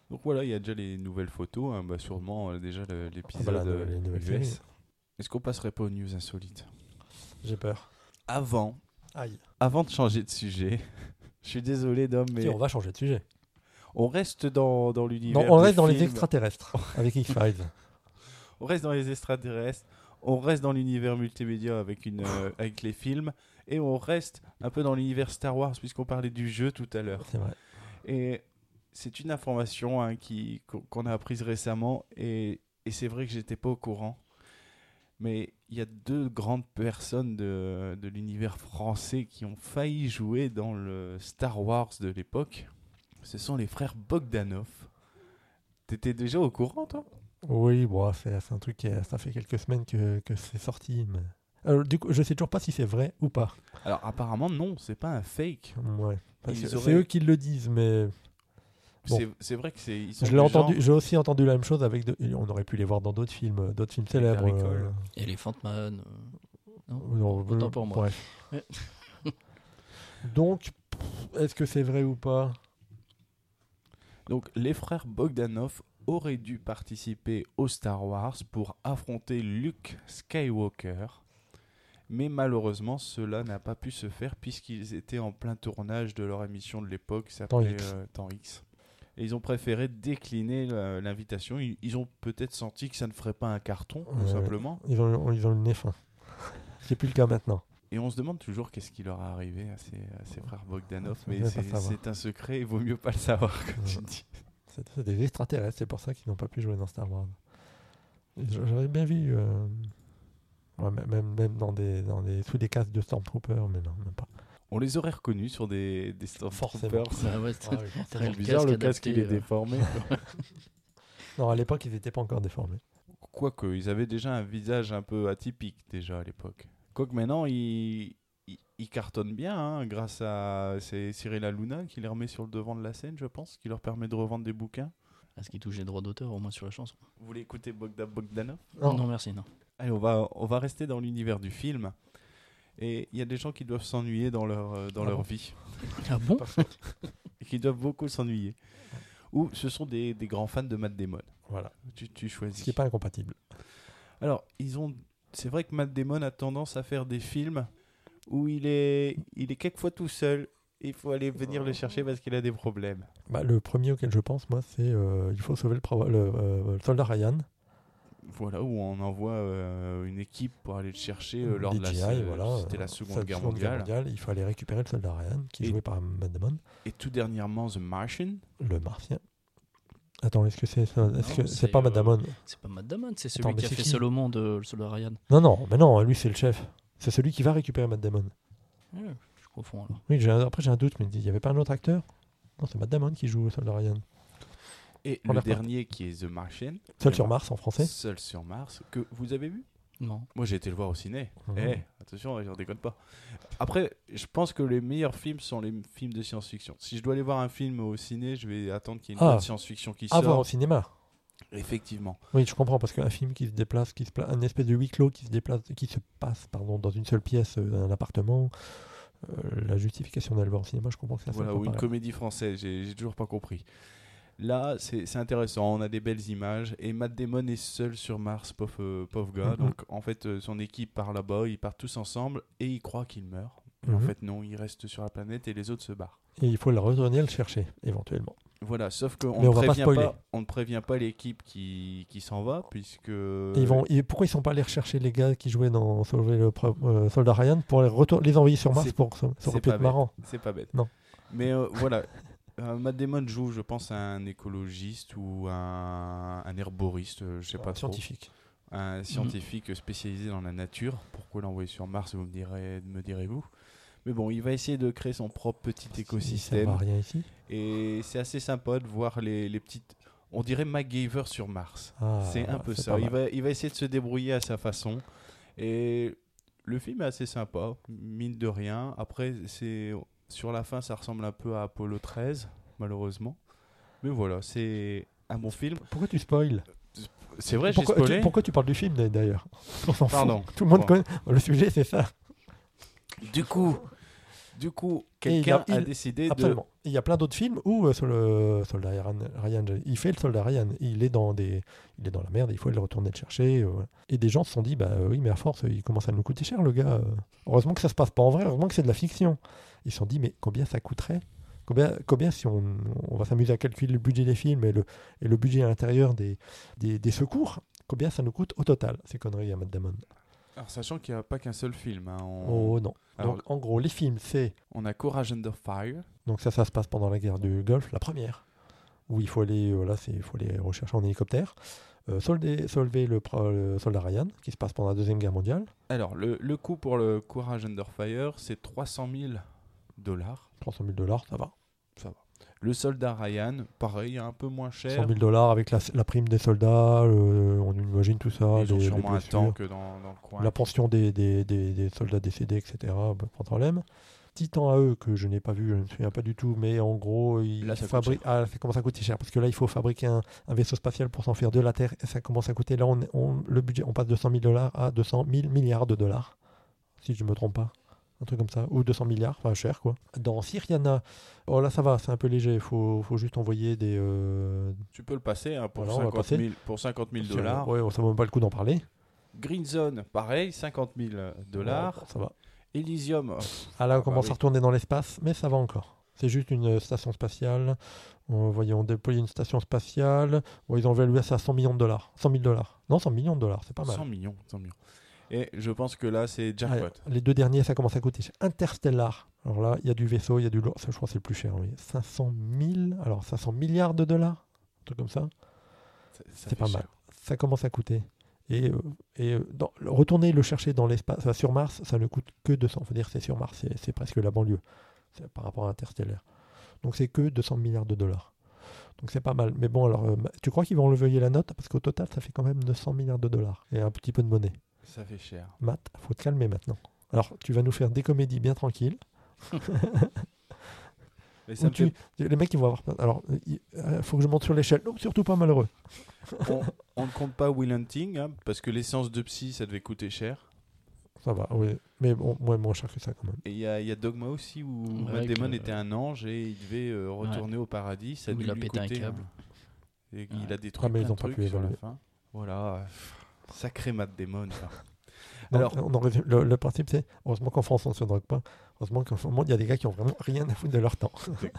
Donc voilà, il y a déjà les nouvelles photos, hein, bah sûrement déjà l'épisode les nouvelles US. séries. Est-ce qu'on passerait pas aux news insolites? J'ai peur. Avant Aïe. de changer de sujet, je suis désolé Dom, mais Si, on va changer de sujet. on reste dans l'univers Non, on des reste dans les films. extraterrestres avec X-Files. On reste dans les extraterrestres, on reste dans l'univers multimédia avec avec les films, et on reste un peu dans l'univers Star Wars puisqu'on parlait du jeu tout à l'heure. C'est vrai. Et c'est une information hein, qu'on a apprise récemment, et c'est vrai que j'étais pas au courant. Mais il y a 2 grandes personnes de l'univers français qui ont failli jouer dans le Star Wars de l'époque. Ce sont les frères Bogdanov. T'étais déjà au courant, toi? Oui, bon, c'est un truc ça fait quelques semaines que c'est sorti. Mais... Alors, du coup, je sais toujours pas si c'est vrai ou pas. Alors apparemment non, c'est pas un fake. Ouais. Parce Ils que auraient- c'est eux qui le disent, mais Bon. C'est vrai que ils sont je du l'ai entendu. genre- J'ai aussi entendu la même chose avec. On aurait pu les voir dans d'autres films célèbres. Caricole. Elephant Man. Non. Non, Autant pour moi. bref. Ouais. Donc, est-ce que c'est vrai ou pas? Donc les frères Bogdanov auraient dû participer au Star Wars pour affronter Luke Skywalker. Mais malheureusement, cela n'a pas pu se faire puisqu'ils étaient en plein tournage de leur émission de l'époque, qui s'appelait Temps X. Et ils ont préféré décliner l'invitation. Ils ont peut-être senti que ça ne ferait pas un carton, tout Ouais. simplement. Ils ont le nez fin. C'est plus le cas maintenant. Et on se demande toujours qu'est-ce qui leur est arrivé à ces frères Bogdanov. On Mais veut pas savoir. c'est un secret, il vaut mieux pas le savoir, comme tu Ouais. dis. C'est des extraterrestres, c'est pour ça qu'ils n'ont pas pu jouer dans Star Wars. J'avais bien vu, ouais, même sous des casques de Stormtroopers, mais non, même pas. On les aurait reconnus sur des Stormtroopers. Bah ouais, Ah oui. t'aurais le Bizarre, le casque adapté, il est déformé. Non, à l'époque, ils n'étaient pas encore déformés. Quoique, ils avaient déjà un visage un peu atypique déjà à l'époque. Quoique maintenant, ils cartonnent bien hein, grâce à c'est Cyril Hanouna qui les remet sur le devant de la scène, je pense, qui leur permet de revendre des bouquins. Est-ce qu'il touche les droits d'auteur au moins sur la chanson? Vous voulez écouter Bogdanov? Non. Merci, non. Allez, on va rester dans l'univers du film. Et il y a des gens qui doivent s'ennuyer dans leur bon vie. Ah bon? Et qui doivent beaucoup s'ennuyer. Ou ce sont des grands fans de Matt Damon. Voilà. Tu choisis. Ce qui n'est pas incompatible. Alors, c'est vrai que Matt Damon a tendance à faire des films où il est quelquefois tout seul. Et il faut aller venir le chercher parce qu'il a des problèmes. Bah, le premier auquel je pense, moi, c'est il faut sauver le soldat Ryan. Voilà, où on envoie une équipe pour aller le chercher lors de DJI, voilà. C'était la Seconde Guerre Seconde mondiale. Il faut aller récupérer le soldat Ryan, qui est Et- joué par Matt Damon, Et tout dernièrement, The Martian. le Martien. Attends, est-ce que c'est ça? Est-ce Non, que c'est, c'est pas Matt Damon? C'est pas Matt Damon, c'est Attends, celui mais qui a c'est fait qui Seul au monde, le soldat Ryan. Non, mais non, lui c'est le chef. C'est celui qui va récupérer Matt Damon. Ouais, je confonds alors. Oui, après j'ai un doute, mais il n'y avait pas un autre acteur? Non, c'est Matt Damon qui joue au soldat Ryan. Et On le est reparti. dernier qui est The Martian. Seul sur Mars en français. Seul sur Mars. Que vous avez vu? Non. Moi, j'ai été le voir au ciné. Mhm. Attention, j'en déconne pas. Après, je pense que les meilleurs films sont les films de science-fiction. Si je dois aller voir un film au ciné, je vais attendre qu'il y ait une Ah. bonne science-fiction qui À voir au sort. cinéma. Effectivement. Oui, je comprends, parce qu'un film qui se déplace, un espèce de huis clos qui se passe dans une seule pièce d'un appartement, la justification d'aller le voir au cinéma, je comprends que ça Voilà, soit ou pas une pareil. comédie française, j'ai toujours pas compris. Là, c'est intéressant, on a des belles images, et Matt Damon est seul sur Mars, pauvre gars. Mhm. Donc, en fait, son équipe part là-bas, ils partent tous ensemble, et il croit qu'il meurt. Mais en Mhm. fait, non, il reste sur la planète, et les autres se barrent. Et il faut le retourner le chercher, éventuellement. Voilà, sauf qu'on Mais on va pas prévient spoiler. on ne prévient pas l'équipe qui s'en va, puisque... Pourquoi ils sont pas allés rechercher les gars qui jouaient dans Sauver le soldat Ryan pour les envoyer sur Mars C'est- pour ça c'est aurait pu pas être marrant. C'est pas bête. Non. Mais voilà, Matt Damon joue, je pense, un écologiste ou un herboriste, je sais pas trop. Scientifique. Un scientifique spécialisé dans la nature. Pourquoi l'envoyer sur Mars, me direz-vous. Mais bon, il va essayer de créer son propre petit Ça va écosystème. rien ici. Et c'est assez sympa de voir les petites... On dirait MacGyver sur Mars. Ah, C'est un peu c'est ça. pas Il mal. va essayer de se débrouiller à sa façon. Et le film est assez sympa, mine de rien. Après, sur la fin, ça ressemble un peu à Apollo 13, malheureusement. Mais voilà, c'est un bon film. Pourquoi tu spoil? C'est vrai, j'ai spoilé. Pourquoi tu parles du film d'ailleurs? On s'en fout. Pardon. Tout le monde Bon. connaît. Le sujet, c'est ça. Du coup, Du coup, Et quelqu'un il a- a il- décidé de... Absolument. Et il y a plein d'autres films où sur le soldat Ryan, il fait le soldat Ryan. Il est dans la merde, il faut aller retourner le chercher. Voilà. Et des gens se sont dit, bah oui, mais à force, il commence à nous coûter cher, le gars. Heureusement que ça se passe pas en vrai, heureusement que c'est de la fiction. Ils se sont dit, mais combien ça coûterait combien si on va s'amuser à calculer le budget des films et le budget à l'intérieur des secours, combien ça nous coûte au total, ces conneries à Matt Damon. Alors, sachant qu'il n'y a pas qu'un seul film. Hein, Oh non. Alors- Donc en gros, les films, c'est... On a Courage Under Fire. Donc ça se passe pendant la guerre du Golfe, la première, où il faut aller, il faut aller rechercher en hélicoptère. Solver le soldat Ryan, qui se passe pendant la Deuxième Guerre mondiale. Alors, le coût pour le Courage Under Fire, c'est $300 000. 300 000 $, ça va. Ça va. Le soldat Ryan, pareil, un peu moins 100 cher. 000 $ avec la prime des soldats, on imagine tout ça, Ils ont les sûrement un blessures, tank dans le coin. la pension des soldats décédés, etc. Pas de problème. Titan à eux, que je n'ai pas vu, je ne me souviens pas du tout, mais en gros, Là, ça coûte fabriquent... Ah, ça commence à coûter cher, parce que là, il faut fabriquer un vaisseau spatial pour s'enfuir de la Terre, et ça commence à coûter, là, le budget, on passe de 100 000 $ à 200 000 milliards de dollars, si je ne me trompe pas. Un truc comme ça, ou 200 milliards, enfin cher quoi. Dans Syriana, oh là ça va, c'est un peu léger, faut juste envoyer des... Tu peux le passer hein, pour, Voilà, on va 50 passer. 000, pour 50 000 $. Ouais, ça vaut même pas le coup d'en parler. Green Zone, pareil, 50 000 $. Ouais, ça va. Elysium, Ah là, on bah commence oui. à retourner dans l'espace, mais ça va encore. C'est juste une station spatiale. On déploie une station spatiale. Bon, ils ont évalué ça à 100 millions de dollars. 100 000 $. Non, 100 millions de dollars, c'est pas mal. 100 millions. Et je pense que là, c'est jackpot. Ouais, les deux derniers, ça commence à coûter cher. Interstellar. Alors là, il y a du vaisseau, il y a du lourd. Ça, je crois que c'est le plus cher. Oui. 500 milliards de dollars. Un truc comme ça. Ça C'est fait pas cher. mal. Ça commence à coûter. Retourner le chercher dans l'espace, sur Mars, ça ne coûte que 200. Faut dire que c'est sur Mars, c'est presque la banlieue. C'est par rapport à Interstellar. Donc c'est que 200 milliards de dollars. Donc c'est pas mal. Mais bon, alors, tu crois qu'ils vont enlever la note? Parce qu'au total, ça fait quand même 900 milliards de dollars. Et un petit peu de monnaie. Ça fait cher. Matt, faut te calmer maintenant. Alors, tu vas nous faire des comédies bien tranquilles. Mais ça Où me fait- Les mecs, ils vont avoir... Alors, il faut que je monte sur l'échelle. Non, surtout pas malheureux. on ne compte pas Will Hunting, hein, parce que l'essence de psy, ça devait coûter cher. Ça va, oui. Mais bon, moins cher que ça quand même. Et il y a Dogma aussi, où Ouais, Matt Damon que- était un ange et il devait retourner au paradis. Ça Où devait il a lui pété un coûter, câble. Et Ouais. il a détruit Ah, mais plein ils ont de pas trucs pu sur la évaluer. fin. Voilà. Sacré Matt Damon. ça. Donc, Alors- le principe, c'est heureusement qu'en France, on ne se drogue pas. Heureusement qu'en ce moment, il y a des gars qui ont vraiment rien à foutre de leur temps.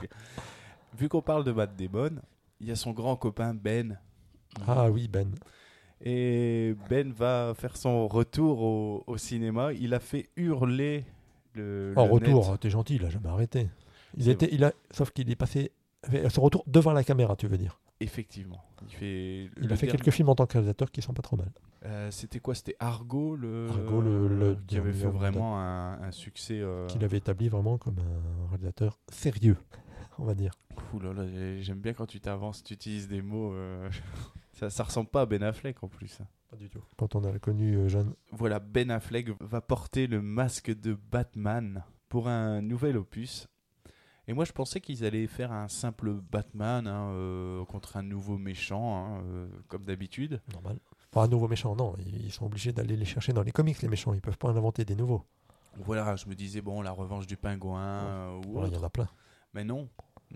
Vu qu'on parle de Matt Damon, il y a son grand copain Ben. Ah oui, Ben. Et Ben va faire son retour au cinéma. Il a fait hurler le Retour, net. t'es gentil, il a jamais arrêté. C'est Sauf qu'il est passé... Son retour devant la caméra, tu veux dire. Effectivement. Il a fait quelques films en tant que réalisateur qui sont pas trop mal. C'était quoi? C'était Argo, Argo, le qui avait dernier fait en vraiment un succès. Qu'il avait établi vraiment comme un réalisateur sérieux, on va dire. Ouh là là, j'aime bien quand tu t'avances, tu utilises des mots. Ça ressemble pas à Ben Affleck en plus. Pas du tout. Quand on a connu jeune. Voilà, Ben Affleck va porter le masque de Batman pour un nouvel opus. Et moi, je pensais qu'ils allaient faire un simple Batman contre un nouveau méchant, comme d'habitude. Normal. Pas un nouveau méchant, non. Ils sont obligés d'aller les chercher dans les comics, les méchants. Ils peuvent pas en inventer des nouveaux. Voilà, je me disais, bon, la revanche du pingouin ou Voilà, il y autre. en a plein. Mais non.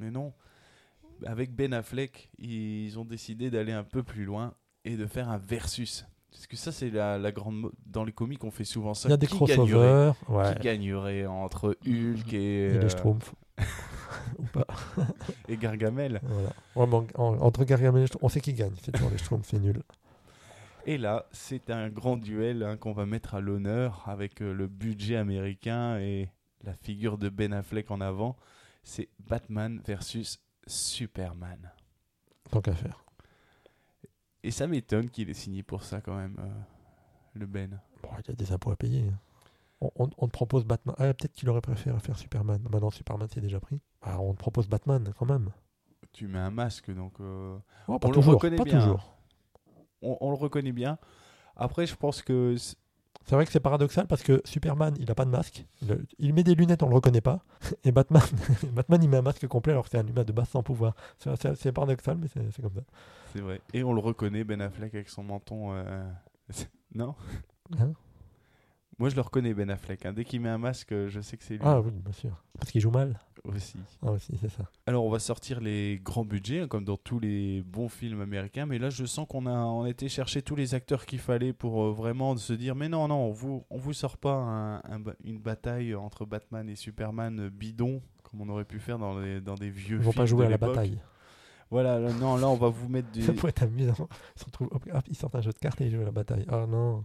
Avec Ben Affleck, ils ont décidé d'aller un peu plus loin et de faire un versus. Parce que ça, c'est la grande... Dans les comics, on fait souvent ça. Il y a des Qui crossovers. Ouais. Qui gagnerait entre Hulk Et les Schtroumpfs. Ou pas. et Gargamel. Voilà. Vraiment, entre Gargamel et les Schtroumpfs, on sait qui gagne. C'est toujours les Schtroumpfs, c'est nul. Et là, c'est un grand duel qu'on va mettre à l'honneur avec le budget américain et la figure de Ben Affleck en avant. C'est Batman versus Superman. Tant qu'à faire. Et ça m'étonne qu'il ait signé pour ça quand même, le Ben. Bon, il y a des impôts à payer. On te propose Batman. Ah, peut-être qu'il aurait préféré faire Superman. Maintenant, Superman, c'est déjà pris. Ah, on te propose Batman, quand même. Tu mets un masque, donc... Oh, pas on le toujours. reconnaît Pas bien. toujours. On le reconnaît bien. Après, je pense que... C'est vrai que c'est paradoxal parce que Superman, il a pas de masque. Il met des lunettes, on le reconnaît pas. Et Batman, il met un masque complet alors que c'est un humain de base sans pouvoir. C'est paradoxal, mais c'est comme ça. C'est vrai. Et on le reconnaît, Ben Affleck, avec son menton... Non Hein Moi, je le reconnais, Ben Affleck. Hein. Dès qu'il met un masque, je sais que c'est lui Ah oui, bien sûr. Parce qu'il joue mal. aussi. Ah aussi, c'est ça. Alors, on va sortir les grands budgets, hein, comme dans tous les bons films américains. Mais là, je sens qu'on a été chercher tous les acteurs qu'il fallait pour vraiment se dire, mais non, on vous sort pas une bataille entre Batman et Superman bidon, comme on aurait pu faire dans des vieux Ils films vont pas jouer de à la l'époque. bataille. Voilà, là, non, là, on va vous mettre Ça pourrait être amusant. Ils sortent un jeu de cartes et ils jouent à la bataille. Ah non.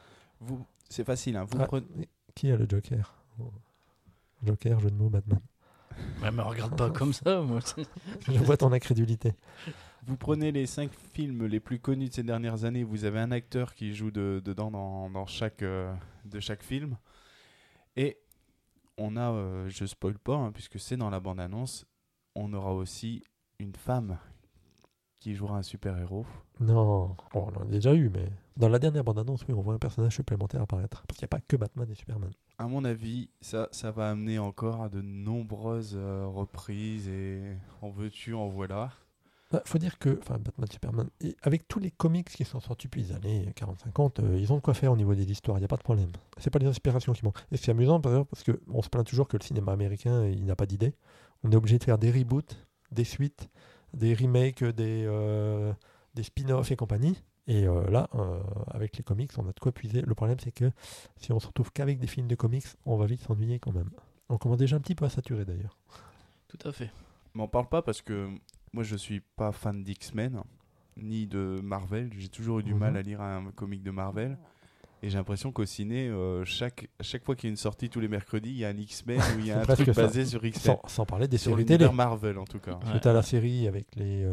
C'est facile, hein. Vous Ah, prenez... qui a le Joker? Joker, jeu de mots, Batman. Ouais, mais regarde pas comme ça, moi. Je vois ton incrédulité. Vous prenez les 5 films les plus connus de ces dernières années, vous avez un acteur qui joue dedans dans chaque film. Et on a, je spoil pas, hein, puisque c'est dans la bande-annonce, on aura aussi une femme qui jouera un super-héros. Non, bon, on l'a déjà eu, mais dans la dernière bande-annonce, oui, on voit un personnage supplémentaire apparaître. Parce qu'il n'y a pas que Batman et Superman. À mon avis, ça va amener encore à de nombreuses reprises et en veux-tu, en voilà. Bah, faut dire que, enfin, Batman, Superman, et avec tous les comics qui sont sortis depuis les années 40-50, ils ont de quoi faire au niveau des histoires, il n'y a pas de problème. C'est pas les inspirations qui manquent. Et c'est amusant, par exemple, parce qu'on se plaint toujours que le cinéma américain, il n'a pas d'idées. On est obligé de faire des reboots, des suites, des remakes, des spin-offs et compagnie. Et là, avec les comics, on a de quoi puiser. Le problème, c'est que si on se retrouve qu'avec des films de comics, on va vite s'ennuyer quand même. On commence déjà un petit peu à saturer d'ailleurs. Tout à fait. M'en parle pas parce que moi je suis pas fan d'X-Men ni de Marvel. J'ai toujours eu du mal à lire un comic de Marvel. Et j'ai l'impression qu'au ciné, chaque fois qu'il y a une sortie tous les mercredis, il y a un X-Men ou il y a un Presque truc ça. basé sur X-Men. Sans parler des Sur séries télé. l'univers Marvel en tout cas. Parce que tu as la série avec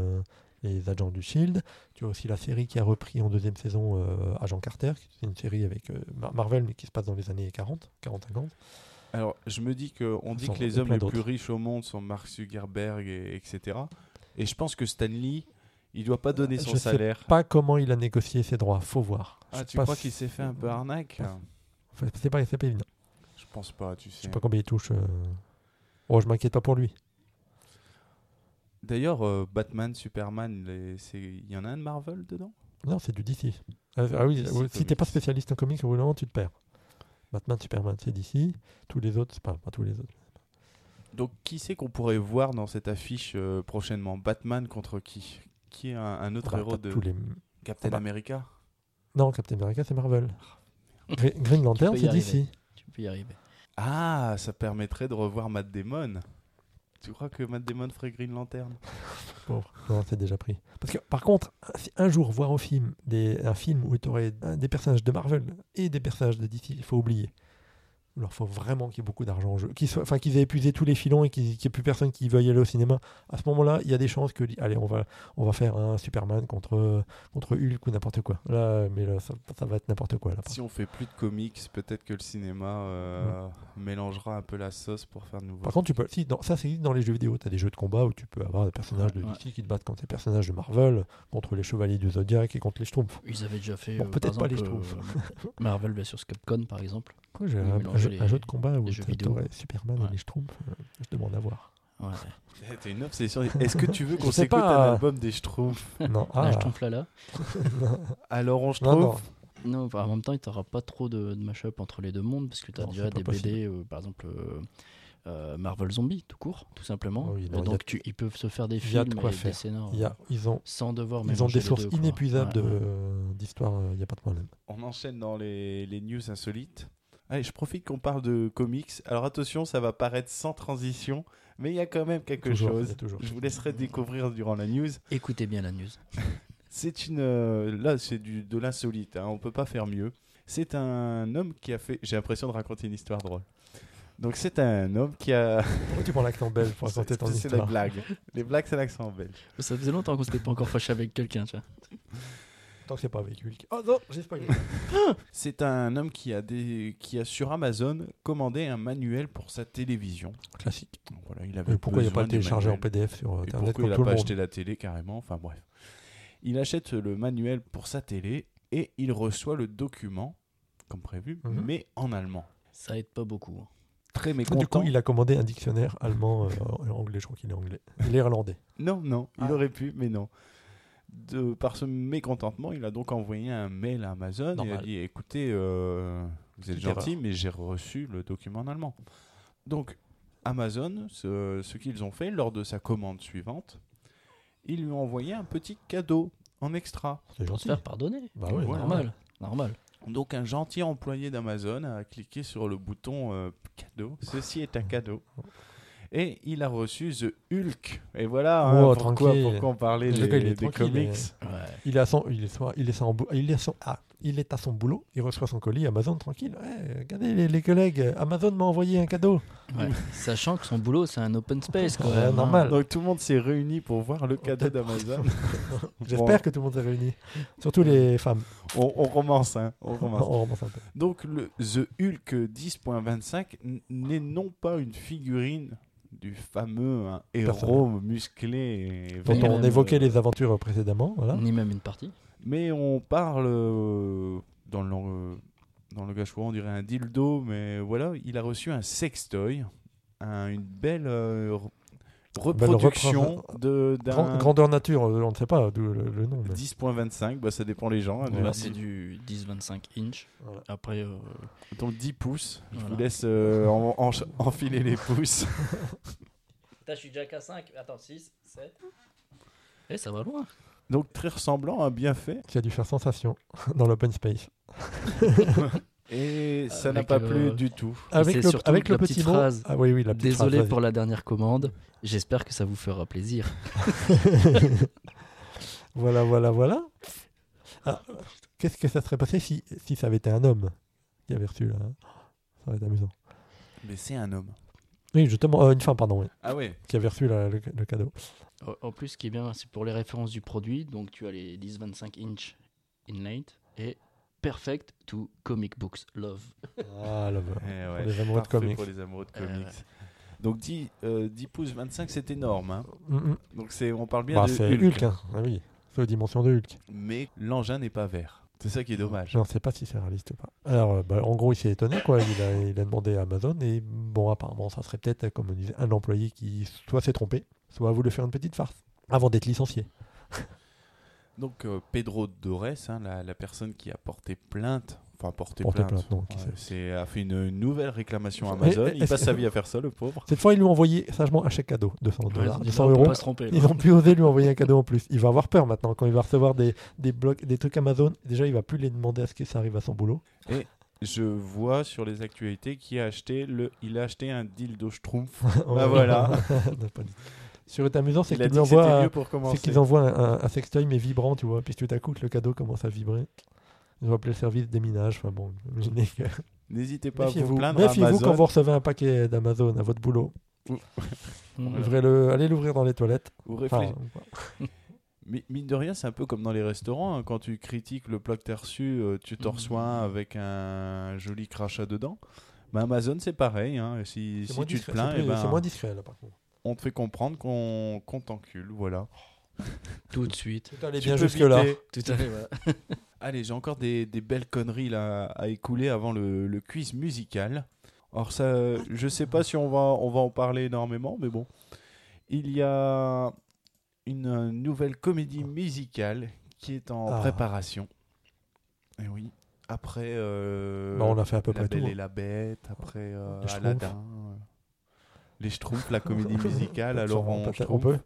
les agents du Shield. Tu as aussi la série qui a repris en deuxième saison Agent Carter. C'est une série avec Marvel, mais qui se passe dans les années 40-50. Alors je me dis qu'on dit que les Et hommes plein les plus d'autres. riches au monde sont Mark Zuckerberg, etc. Et je pense que Stan Lee, il doit pas donner son Je salaire. sais pas comment il a négocié ses droits. Faut voir. Ah, Je tu crois qu'il s'est fait un peu arnaque? C'est pas évident. Je pense pas, tu Je sais. sais pas combien il touche. Oh, je m'inquiète pas pour lui. D'ailleurs, Batman, Superman, il y en a un de Marvel dedans? Non, c'est du DC. Ah oui, DC si t'es pas Comics. spécialiste en comics, au bout d'un moment, tu te perds. Batman, Superman, c'est DC. Tous les autres, c'est pas tous les autres. Donc, qui c'est qu'on pourrait voir dans cette affiche prochainement? Batman contre qui? Qui est un autre Bah, héros t'as de tous les... Captain Ah bah. America? Non, Captain America, c'est Marvel. Green Lantern, peux y c'est arriver. DC. Tu peux y arriver. Ah, ça permettrait de revoir Matt Damon. Tu crois que Matt Damon ferait Green Lantern? Pauvre. Non, c'est déjà pris. Parce que, par contre, si un jour voir au film un film où tu aurais des personnages de Marvel et des personnages de DC, il faut oublier. Alors, il faut vraiment qu'il y ait beaucoup d'argent en jeu. Qu'ils aient épuisé tous les filons et qu'il n'y ait plus personne qui veuille aller au cinéma. À ce moment-là, il y a des chances que, allez, on va faire un Superman contre Hulk ou n'importe quoi. Là, mais là, ça va être n'importe quoi. Là, Si on fait plus de comics, peut-être que le cinéma mélangera un peu la sauce pour faire de nouveaux. Par contre, tu peux. Ça, c'est dans les jeux vidéo. Tu as des jeux de combat où tu peux avoir des personnages de DC qui te battent contre les personnages de Marvel, contre les Chevaliers du Zodiac et contre les Schtroumpfs. Ils avaient déjà fait. Bon, peut-être par pas les exemple, Marvel Marvel vs Capcom, par exemple. Quoi, j'ai Oui, un mélanger jeu de combat où les jeux tu vidéo. aurais Superman Ouais. et les Schtroumpfs. Je demande à voir. Ouais. T'as une obsession. Est-ce que tu veux qu'on Je sais s'écoute pas. un album des Schtroumpfs? Non, Ah, je trompe là. Alors on non, Schtroumpf? Non, enfin, en même temps, il n'y aura pas trop de mashup entre les deux mondes parce que tu as Non, déjà c'est pas des possible. BD, par exemple Marvel Zombie, tout court, tout simplement. Oui, non, Et donc, ils peuvent se faire des il y a de films quoi et des faire. scénars Ils ont sans devoir des mélanger les sources deux, quoi. inépuisables Ouais. d'histoire, il n'y a pas de problème. On enchaîne dans les news insolites. Allez, je profite qu'on parle de comics. Alors attention, ça va paraître sans transition, mais il y a quand même quelque Toujours, il y chose. a toujours. Je vous laisserai découvrir durant la news. Écoutez bien la news. C'est là, c'est de l'insolite. Hein, on peut pas faire mieux. C'est un homme qui a fait. J'ai l'impression de raconter une histoire drôle. Donc c'est un homme qui a. Pourquoi tu prends l'accent belge pour raconter ton C'est la histoire? blague. Les blagues, c'est l'accent belge. Ça faisait longtemps qu'on s'était pas encore fâché avec quelqu'un, tu vois. Tant que c'est pas avec Hulk. Oh non, j'ai spoilé. C'est un homme qui a sur Amazon commandé un manuel pour sa télévision. Classique. Donc voilà, il avait Pourquoi il n'y a pas besoin le du téléchargé en manuel. PDF sur Et Internet pourquoi il comme n'a tout le pas monde? acheté la télé carrément? Enfin bref. Il achète le manuel pour sa télé et il reçoit le document, comme prévu, Mhm. mais en allemand. Ça aide pas beaucoup. Très Du mécontent. coup, il a commandé un dictionnaire allemand, anglais, je crois qu'il est anglais. Il est irlandais. Non, il Ah. aurait pu, mais non. Par ce mécontentement, il a donc envoyé un mail à Amazon. Il a Normal. dit, écoutez, vous êtes Petite gentil, mais j'ai reçu le document en allemand. Donc, Amazon, ce qu'ils ont fait lors de sa commande suivante, ils lui ont envoyé un petit cadeau en extra. C'est Pour se gentil. faire pardonner. Bah ouais, Voilà. Normal. Donc, un gentil employé d'Amazon a cliqué sur le bouton cadeau. Ceci est un cadeau. Et il a reçu The Hulk. Et voilà Oh, pourquoi tranquille. on parlait Le gars, il est des tranquille, comics. Ouais. Il est à son boulot, il reçoit son colis Amazon tranquille. Ouais, regardez les collègues, Amazon m'a envoyé un cadeau. Ouais. Sachant que son boulot, c'est un open space quand Ouais, même. normal. Donc tout le monde s'est réuni pour voir le cadeau d'Amazon. J'espère que tout le monde s'est réuni. Surtout les femmes. On recommence, hein. On recommence. On remonte un peu. Donc le The Hulk 10.25 n'est non pas une figurine du fameux héros musclé et Dont Oui, on même, évoquait les aventures précédemment. Voilà. Ni même une partie. mais on parle dans le langage courant on dirait un dildo, mais voilà, il a reçu un sextoy, une belle reproduction d'un Grandeur nature, on ne sait pas d'où le nom. mais- 10.25, bah, ça dépend les gens, hein, Voilà. Là, c'est du 10-25 inch. Voilà. Après, donc 10 pouces, je Voilà. vous laisse enfiler les pouces. je suis déjà qu'à 5. Attends, 6, 7. Eh, ça va loin. Donc très ressemblant, hein, bien fait, Qui a dû faire sensation dans l'open space. et ça n'a Avec pas le- plu du tout. Avec c'est le, surtout avec le la petit petite mot. phrase. Ah oui, la petite Désolé phrase, pour la dernière commande. J'espère que ça vous fera plaisir. Voilà. Ah, qu'est-ce que ça serait passé si ça avait été un homme qui avait reçu là? Ça aurait été amusant. Mais c'est un homme. Oui, justement, une femme, pardon, oui, Ah ouais. qui avait reçu le cadeau. En plus, ce qui est bien, c'est pour les références du produit. Donc, tu as les 10-25 inch inlaid et perfect to comic books love. Ah, là, Eh ouais, les amoureux de parfait comics. pour les amoureux de comics. Ouais. Donc 10 pouces 25, c'est énorme. Hein. Mm, mm. Donc on parle bien Bah, de c'est Hulk, hein. Ah oui, c'est aux dimensions de Hulk. Mais l'engin n'est pas vert. C'est ça qui est dommage. Je ne sais pas si c'est réaliste ou pas. Alors, en gros, il s'est étonné, quoi. Il a demandé à Amazon et bon, apparemment, ça serait peut-être, comme on disait, un employé qui soit s'est trompé, soit a voulu faire une petite farce avant d'être licencié. Donc Pedro Dores, hein, la personne qui a porté plainte, enfin porté Porté plainte, plainte, non, qui a fait une nouvelle réclamation à Amazon. Et- Il passe sa vie à faire ça, le pauvre. Cette fois, ils lui ont envoyé sagement un chèque cadeau, $200, Ouais, 200 on peut euros. pas se tromper. là. Ils ont pu oser lui envoyer un cadeau en plus. Il va avoir peur maintenant quand il va recevoir des blocs, des trucs Amazon. Déjà, il va plus les demander à ce que ça arrive à son boulot. Je vois sur les actualités qu'il a acheté il a acheté un dildo Schtroumpf. Bah voilà. Pas dit. Ce qui est amusant, c'est Il a qu'ils dit lui que c'était envoient, mieux pour commencer. c'est qu'ils envoient un sextoy mais vibrant, tu vois. Puis tout à coup, le cadeau commence à vibrer. Ils ont appelé le service déminage. Enfin bon, imaginez que... N'hésitez pas à vous plaindre à Méfiez-vous Amazon. quand vous recevez un paquet d'Amazon à votre boulot. Mm. Allez l'ouvrir dans les toilettes. Ou Enfin, réfléchissez. Mais mine de rien, c'est un peu comme dans les restaurants. Hein, quand tu critiques le plat que tu as reçu, tu t'en reçois un avec un joli crachat dedans. Bah, Amazon, c'est pareil. Hein. Si c'est moins tu te discret, plains, c'est eh ben, moins discret là par contre. on te fait comprendre qu'on t'encule. Voilà. Tout de suite. Tout allait Tu bien peux jusque-là. éviter. Tout à fait, voilà. Allez, j'ai encore des belles conneries là, à écouler avant le quiz musical. Alors ça, je sais pas si on va en parler énormément, mais bon. Il y a une nouvelle comédie musicale qui est en Ah. préparation. Et oui, après Bah, on a fait à peu La près Belle tout. et la Bête, après Les Schtroumpfs. Aladdin, les Schtroumpfs, la comédie musicale, alors on Schtroumpf. peut.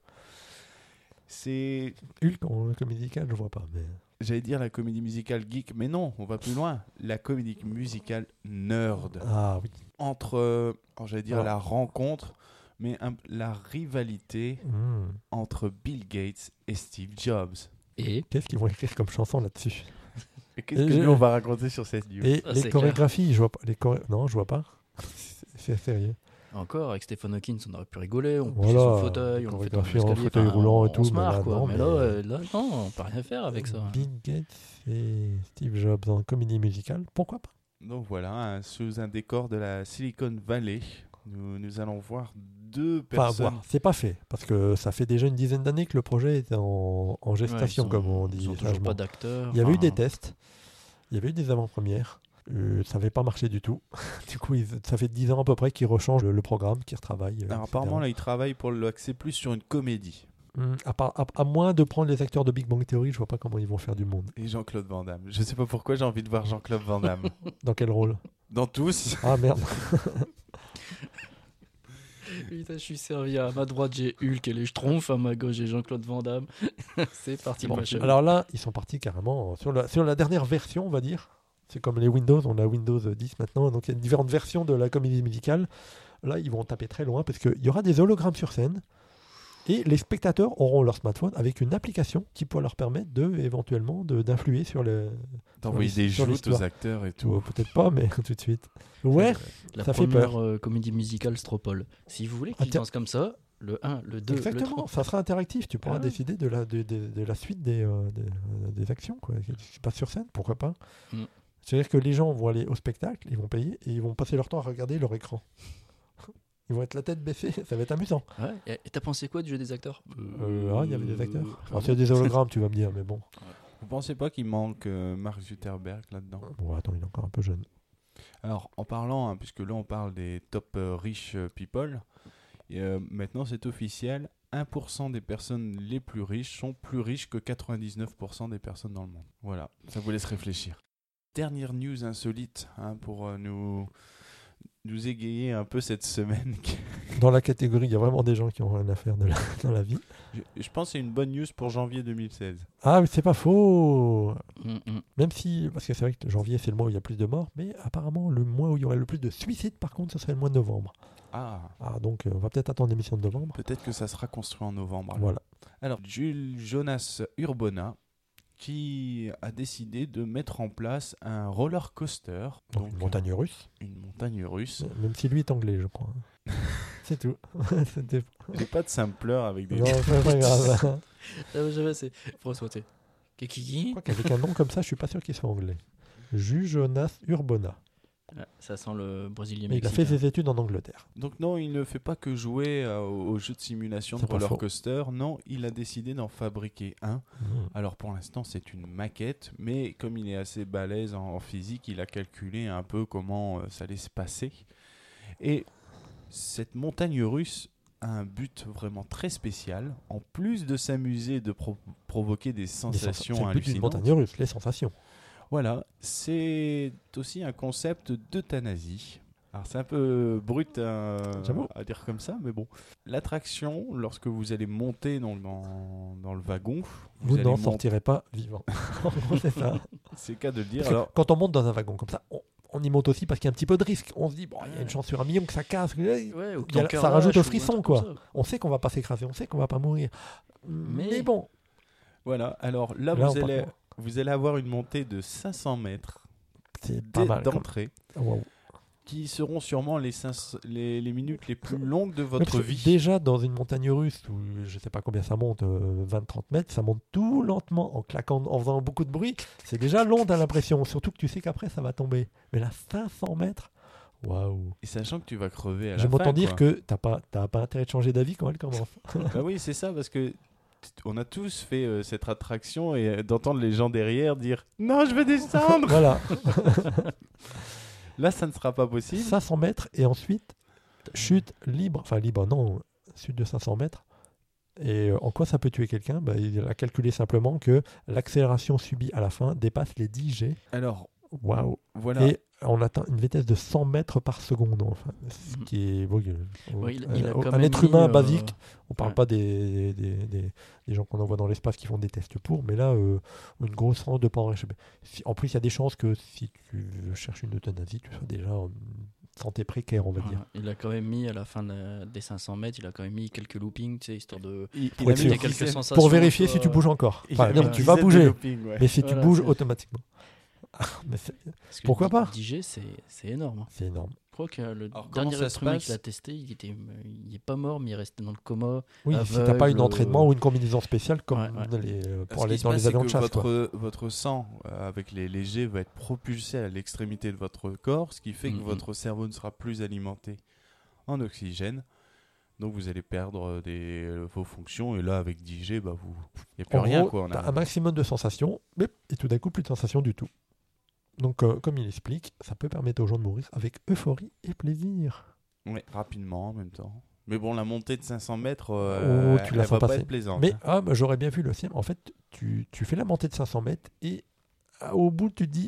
C'est, Hulk en comédie musicale, je vois pas. Mais... j'allais dire la comédie musicale geek, mais non, on va plus loin. La comédie musicale nerd. Ah oui. Entre, j'allais dire Alors. la rencontre, mais la rivalité Hmm. entre Bill Gates et Steve Jobs. Et Qu'est-ce qu'ils vont écrire comme chanson là-dessus? Et qu'est-ce Et que je- nous on va raconter sur cette news? Et Ah, les c'est chorégraphies, je vois pas. Non, je vois pas. C'est sérieux. encore, avec Stephen Hawking, on aurait pu rigoler. On Voilà, pousse son fauteuil, on le fait tomber chorégraphie en l'escalier, fauteuil enfin, roulant et on tout, se mais marre, là, quoi. non, Mais mais- là, non, on peut rien faire avec ça. Bill Gates et Steve Jobs en comédie musicale, pourquoi pas? Donc voilà, sous un décor de la Silicon Valley, nous allons voir deux Enfin, personnes. voir, c'est pas fait, parce que ça fait déjà une dizaine d'années que le projet est en gestation, Ouais, comme on dit. Ils ont toujours sagement. pas d'acteurs. Il y avait eu enfin, des tests, il y avait eu des avant-premières, ça n'avait pas marché du tout. Du coup, ça fait 10 ans à peu près qu'ils rechangent le programme, qu'ils retravaillent. Alors apparemment là, ils travaillent pour l'axer plus sur une comédie. À moins de prendre les acteurs de Big Bang Theory, je vois pas comment ils vont faire du monde. Et Jean-Claude Van Damme. Je sais pas pourquoi j'ai envie de voir Jean-Claude Van Damme. Dans quel rôle? Dans tous. Ah merde. Putain, je suis servi. À ma droite, j'ai Hulk et les Schtroumpfs. À ma gauche, j'ai Jean-Claude Van Damme. C'est parti, Bon, le machin. alors là, ils sont partis carrément sur la dernière version, on va dire. C'est comme les Windows, on a Windows 10 maintenant, donc il y a différentes versions de la comédie musicale. Là, ils vont taper très loin parce qu'il y aura des hologrammes sur scène et les spectateurs auront leur smartphone avec une application qui pourra leur permettre éventuellement d'influer sur le. D'envoyer sur des sur joutes aux l'histoire. acteurs et tout. Ou peut-être pas, mais tout de suite. Ouais, La ça fait première peur. comédie musicale Stropole. Si vous voulez qu'ils Tiens. dansent comme ça, le 1, le 2, le exactement. 3. Ça sera interactif. Tu pourras Ah. décider de la suite des actions, quoi, qui se passent sur scène. Pourquoi pas. Mm. C'est-à-dire que les gens vont aller au spectacle, ils vont payer et ils vont passer leur temps à regarder leur écran. Ils vont être la tête baissée, ça va être amusant. Ouais. Et t'as pensé quoi du jeu des acteurs Il y avait des acteurs. Ah Alors, c'est des hologrammes, tu vas me dire, mais bon. Vous pensez pas qu'il manque Mark Zuckerberg là-dedans? Bon, attends, il est encore un peu jeune. Alors, en parlant, hein, puisque là on parle des top riches people, maintenant c'est officiel, 1% des personnes les plus riches sont plus riches que 99% des personnes dans le monde. Voilà, ça vous laisse réfléchir. Dernière news insolite hein, pour nous égayer un peu cette semaine. Dans la catégorie, il y a vraiment des gens qui ont rien à faire dans la vie. Je pense que c'est une bonne news pour janvier 2016. Ah, mais c'est pas faux. Mm. Même si, parce que c'est vrai que janvier, c'est le mois où il y a plus de morts, mais apparemment, le mois où il y aurait le plus de suicides, par contre, ce serait le mois de novembre. Ah, Ah, donc, on va peut-être attendre l'émission de novembre. peut-être que ça sera construit en novembre. alors. Voilà. Alors, Jules Jonas Urbona qui a décidé de mettre en place un roller coaster, Donc, une montagne russe. une montagne russe. Même si lui est anglais, je crois. C'est tout. C'était... J'ai pas de sampleur avec des. Non, c'est pas grave. Jamais, c'est François, tu sais. Je Kiki. crois qu'avec un nom comme ça, je suis pas sûr qu'il soit anglais. Jonas Urbona. Ouais, ça sent le brésilien Mais il a fait ses études en Angleterre. Donc non, il ne fait pas que jouer aux jeux de simulation de C'est pas roller faux. coaster. Non, il a décidé d'en fabriquer un. Alors pour l'instant, c'est une maquette, mais comme il est assez balèze en physique, il a calculé un peu comment ça allait se passer. Et cette montagne russe a un but vraiment très spécial. En plus de s'amuser et de provoquer des sensations C'est le but d'une hallucinantes. montagne russe, les sensations. Voilà, c'est aussi un concept d'euthanasie. Alors c'est un peu brut J'avoue. à dire comme ça, mais bon. L'attraction, lorsque vous allez monter dans le wagon, Vous allez n'en monter- sortirez pas vivant. En gros, c'est ça. C'est le cas de le dire. Parce que Alors, quand on monte dans un wagon comme ça, on y monte aussi parce qu'il y a un petit peu de risque. On se dit, bon, il y a une chance sur un million que ça casse. Ouais, ou Il y a- ton cœur ça rajoute lâche au ou frisson, un truc quoi. comme ça. On sait qu'on va pas s'écraser, on sait qu'on va pas mourir. Mais bon, voilà, alors là, Là, vous, on allez, part- vous allez avoir une montée de 500 mètres c'est pas mal. d'entrée, Waouh. qui seront sûrement les minutes les plus longues de Ouais, votre parce que vie. Déjà, dans une montagne russe, où je sais pas combien ça monte, 20-30 mètres, ça monte tout lentement, en claquant, en faisant beaucoup de bruit. C'est déjà long, t'as l'impression. Surtout que tu sais qu'après, ça va tomber. Mais là, 500 mètres, waouh. Et sachant que tu vas crever à la J'aime fin. autant dire quoi. que t'as pas intérêt de changer d'avis quand elle commence. Bah oui, c'est ça, parce que on a tous fait cette attraction et d'entendre les gens derrière dire « Non, je veux descendre Voilà, !» Là, ça ne sera pas possible. 500 mètres et ensuite, chute libre. Enfin, libre, non, chute de 500 mètres. Et en quoi ça peut tuer quelqu'un? Il a calculé simplement que l'accélération subie à la fin dépasse les 10 G. Alors, Waouh! voilà. Et on atteint une vitesse de 100 mètres par seconde. Enfin, ce qui est Ouais, il a quand un même être mis, humain basique. On parle ouais. pas des gens qu'on envoie dans l'espace qui font des tests pour, mais là, une grosse chance de pas en échapper. En plus, il y a des chances que si tu cherches une euthanasie, tu sois déjà en santé précaire, on va dire. Il a quand même mis à la fin des 500 mètres, il a quand même mis quelques loopings, tu sais, histoire de. Il Pour a être mis sûr. des quelques dizaines- sensations. Pour vérifier soit- si tu bouges encore. il Enfin, a non, mis tu une vas dizaine de bouger, loopings, ouais. mais si tu Voilà, bouges c'est- automatiquement. Mais Parce que Pourquoi pas 10 G, c'est énorme. Hein. c'est énorme. Je crois que le Alors, comment dernier ça se être humain passe qu'il a testé, il est pas mort, mais il est resté dans le coma. Oui, si t'as pas une Aveugle, entraînement ou une combinaison spéciale comme Ouais, ouais. pour Ce aller qui se dans passe, les c'est avions de que chasse. quoi. votre sang, avec les légers, va être propulsé à l'extrémité de votre corps, ce qui fait que Mhm. votre cerveau ne sera plus alimenté en oxygène. Donc vous allez perdre vos fonctions. Et là, avec 10G, il n'y a plus En rien. gros, Quoi. t'as un maximum de sensations, et tout d'un coup, plus de sensations du tout. Donc, comme il explique, ça peut permettre aux gens de mourir avec euphorie et plaisir. Ouais, rapidement en même temps. Mais bon, la montée de 500 mètres, Oh, tu la elle sens va pas passer. être plaisante. Mais hein. j'aurais bien vu le sien. En fait, tu fais la montée de 500 mètres et au bout, tu te dis,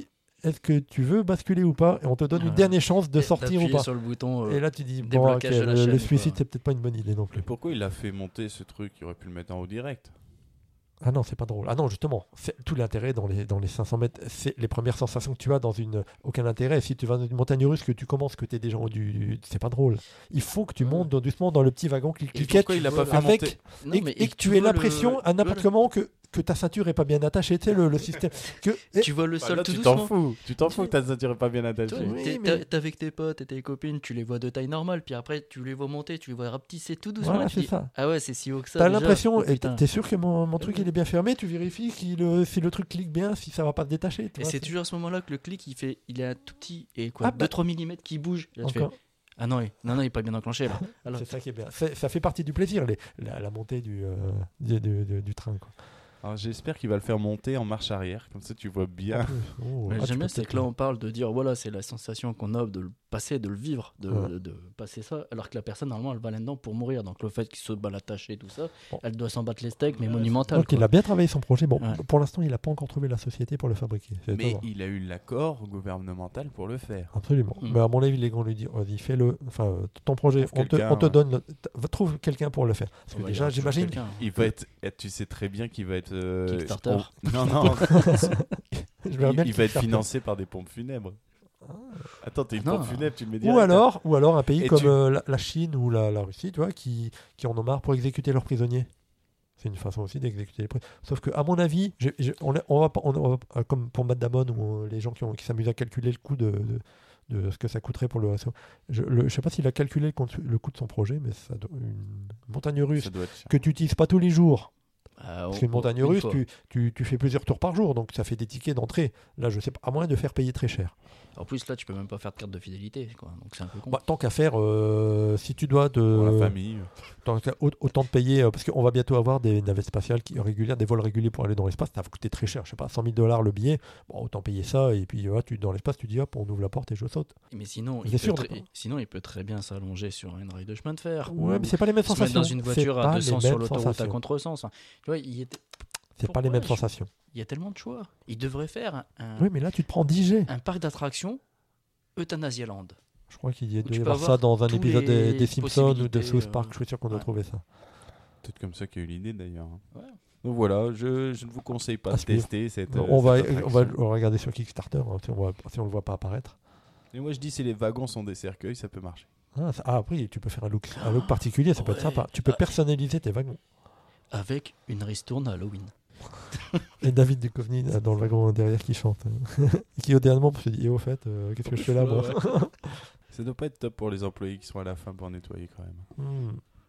est-ce que tu veux basculer ou pas, et on te donne une dernière chance de sortir ou D'appuyer pas. sur le bouton. Et là, tu dis, bon, ok, déblocage de la chaîne, le suicide, quoi. c'est peut-être pas une bonne idée non Mais plus. pourquoi il a fait monter ce truc? Il aurait pu le mettre en haut direct. Ah non, c'est pas drôle. Ah non, justement, c'est tout l'intérêt dans les 500 mètres, c'est les premières sensations que tu as dans aucun intérêt. Si tu vas dans une montagne russe, que tu commences, que tu es déjà en haut c'est pas drôle. Il faut que tu montes doucement dans le petit wagon cliquette Pourquoi il a pas fait avec monter? Non, mais et que tu aies l'impression à n'importe comment que ta ceinture est pas bien attachée, tu sais, le système. Tu vois le Bah sol là, tout tu doucement. t'en fous. Tu t'en fous que ta ceinture est pas bien attachée. Toi, Oui, t'es mais- t'es avec tes potes et tes copines, tu les vois de taille normale, puis après tu les vois monter, tu les vois rapetisser tout doucement. Voilà, et tu c'est dis, ça. ah ouais, c'est si haut que ça. T'as déjà. l'impression, Oh, et putain. t'es sûr que mon truc il est bien fermé, tu vérifies si le truc clique bien, si ça va pas se détacher. tu Et vois, c'est toujours à ce moment-là que le clic il est un tout petit et quoi, Ah bah. 2-3 mm qui bouge. Là, tu fais, encore. ah non, il est pas bien enclenché là. Alors, C'est ça qui est bien. Ça fait partie du plaisir, la montée du train. Quoi. Alors j'espère qu'il va le faire monter en marche arrière. Comme ça, tu vois bien. Oh, mais tu j'aime bien, peux c'est peut-être- que là on parle de dire voilà, c'est la sensation qu'on a de le passer, de le vivre, Ouais. de passer ça, alors que la personne normalement elle va là-dedans pour mourir. Donc le fait qu'il se bat l'attaché et tout ça, Bon. elle doit s'en battre les steaks, mais monumental. Donc il a bien travaillé son projet. Bon, Ouais. pour l'instant, il n'a pas encore trouvé la société pour le fabriquer. C'est à Mais voir. il a eu l'accord gouvernemental pour le faire. Absolument. Mm. Mais à mon avis, les grands lui disent vas-y, fais-le. Enfin, ton projet, Trouve on te quelqu'un, donne. Trouve quelqu'un pour le faire. Parce que Ouais, il y déjà, aura toujours j'imagine. quelqu'un. Il va être. Tu sais très bien qu'il va être. Kickstarter. Non, non. Je verrais bien il le va être Kickstarter. financé par des pompes funèbres. Attends, t'es une Non. pompe funèbre, tu me dis. Ou alors un pays Et comme tu- la Chine ou la Russie, tu vois, qui en ont marre pour exécuter leurs prisonniers. C'est une façon aussi d'exécuter les prisonniers. Sauf que, à mon avis, on va pas, comme pour Matt Damon ou les gens qui s'amusent à calculer le coût de ce que ça coûterait pour le réseau. Je sais pas s'il a calculé le coût de son projet, mais ça doit, une montagne russe Ça doit être cher. que tu n'utilises pas tous les jours. Ah, Parce qu'une montagne une russe, fois. tu fais plusieurs tours par jour, donc ça fait des tickets d'entrée. Là, je sais pas, à moins de faire payer très cher. En plus là, tu peux même pas faire de carte de fidélité, quoi. Donc c'est un peu con. Bah, tant qu'à faire, si tu dois Pour la de famille. autant de payer, parce qu'on va bientôt avoir des navettes spatiales régulières, des vols réguliers pour aller dans l'espace, ça va coûter très cher, je sais pas, $100,000 le billet. Bon, autant payer ça, et puis dans l'espace, tu dis hop, on ouvre la porte et je saute. Mais sinon, C'est sûr, sinon, il peut très bien s'allonger sur une rail de chemin de fer. Ouais, ou mais c'est pas les mêmes se mettre sensations. dans une C'est voiture pas à les 200 sur mêmes l'autoroute à sensations. contresens. Tu vois, C'est pas les Pourquoi mêmes je- sensations. il y a tellement de choix. Il devrait faire Oui, mais là, tu te prends 10 G. un parc d'attractions Euthanasialand. Je crois qu'il y a Tu dû y peux avoir ça avoir dans un tous épisode les des Simpsons ou de possibilités, South Park. Je suis sûr qu'on doit ouais. trouver ça. Peut-être comme ça qu'il y a eu l'idée d'ailleurs. Ouais. Donc voilà, je ne vous conseille pas À de suivre. tester cette. On va cette attraction. regarder sur Kickstarter hein, si on le voit pas apparaître. Et moi je dis si les wagons sont des cercueils, ça peut marcher. Après, tu peux faire un look particulier, ça peut être Ouais. sympa. Tu peux Ah. personnaliser tes wagons. Avec une ristourne à Halloween. Et David Duchovny dans le wagon derrière qui chante. Qui au dernier moment se dit, au fait, qu'est-ce que je fais là moi Ça doit pas être top pour les employés qui sont à la fin pour nettoyer quand même.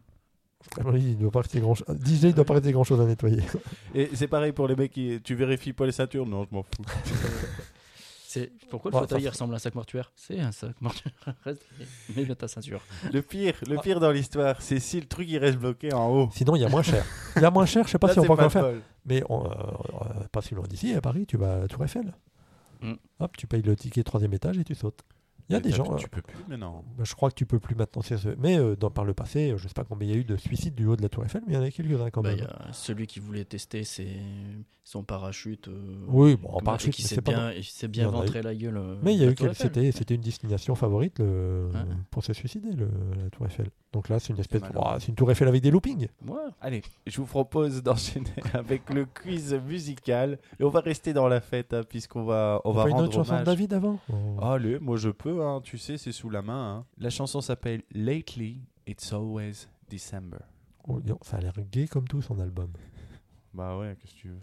Oui, il doit pas rester grand chose. DJ, il doit pas rester grand chose à nettoyer. Et c'est pareil pour les mecs qui. Tu vérifies pas les ceintures? Non, je m'en fous. Pourquoi le Ouais, fauteuil ça- il ressemble à un sac mortuaire? C'est un sac mortuaire. Reste- Mets bien ta ceinture. Le pire dans l'histoire, c'est si le truc il reste bloqué en haut. Sinon, il y a moins cher. Il y a moins cher, je sais pas Là, si on c'est peut pas encore le faire. bol. Mais pas si loin d'ici, à Paris, tu vas à la Tour Eiffel. Mm. Hop, tu payes le ticket 3e étage et tu sautes. Il y a Mais des gens. Tu peux plus maintenant. Je crois que tu peux plus maintenant. Mais par le passé, je sais pas combien il y a eu de suicides du haut de la Tour Eiffel, mais il y en a quelques-uns quand Bah, même. il y a celui qui voulait tester son parachute. Oui, bon, en comment- parachute, et qui mais s'est c'est pas bien, il s'est Il y bien en a eu. ventré la gueule. Mais il y a la eu Tour Eiffel. c'était une destination favorite Ouais. pour se suicider, la Tour Eiffel. Donc là, c'est une espèce, malheureux. c'est une Tour Eiffel avec des loopings. Ouais. Allez, je vous propose d'enchaîner avec le quiz musical. Et on va rester dans la fête, hein, puisqu'on va, on va Pas une rendre autre chanson de hommage. David avant. Allez, moi je peux, hein, tu sais, c'est sous la main. Hein. La chanson s'appelle Lately, It's Always December. Oh, non, ça a l'air gay comme tout son album. Bah ouais, qu'est-ce que tu veux.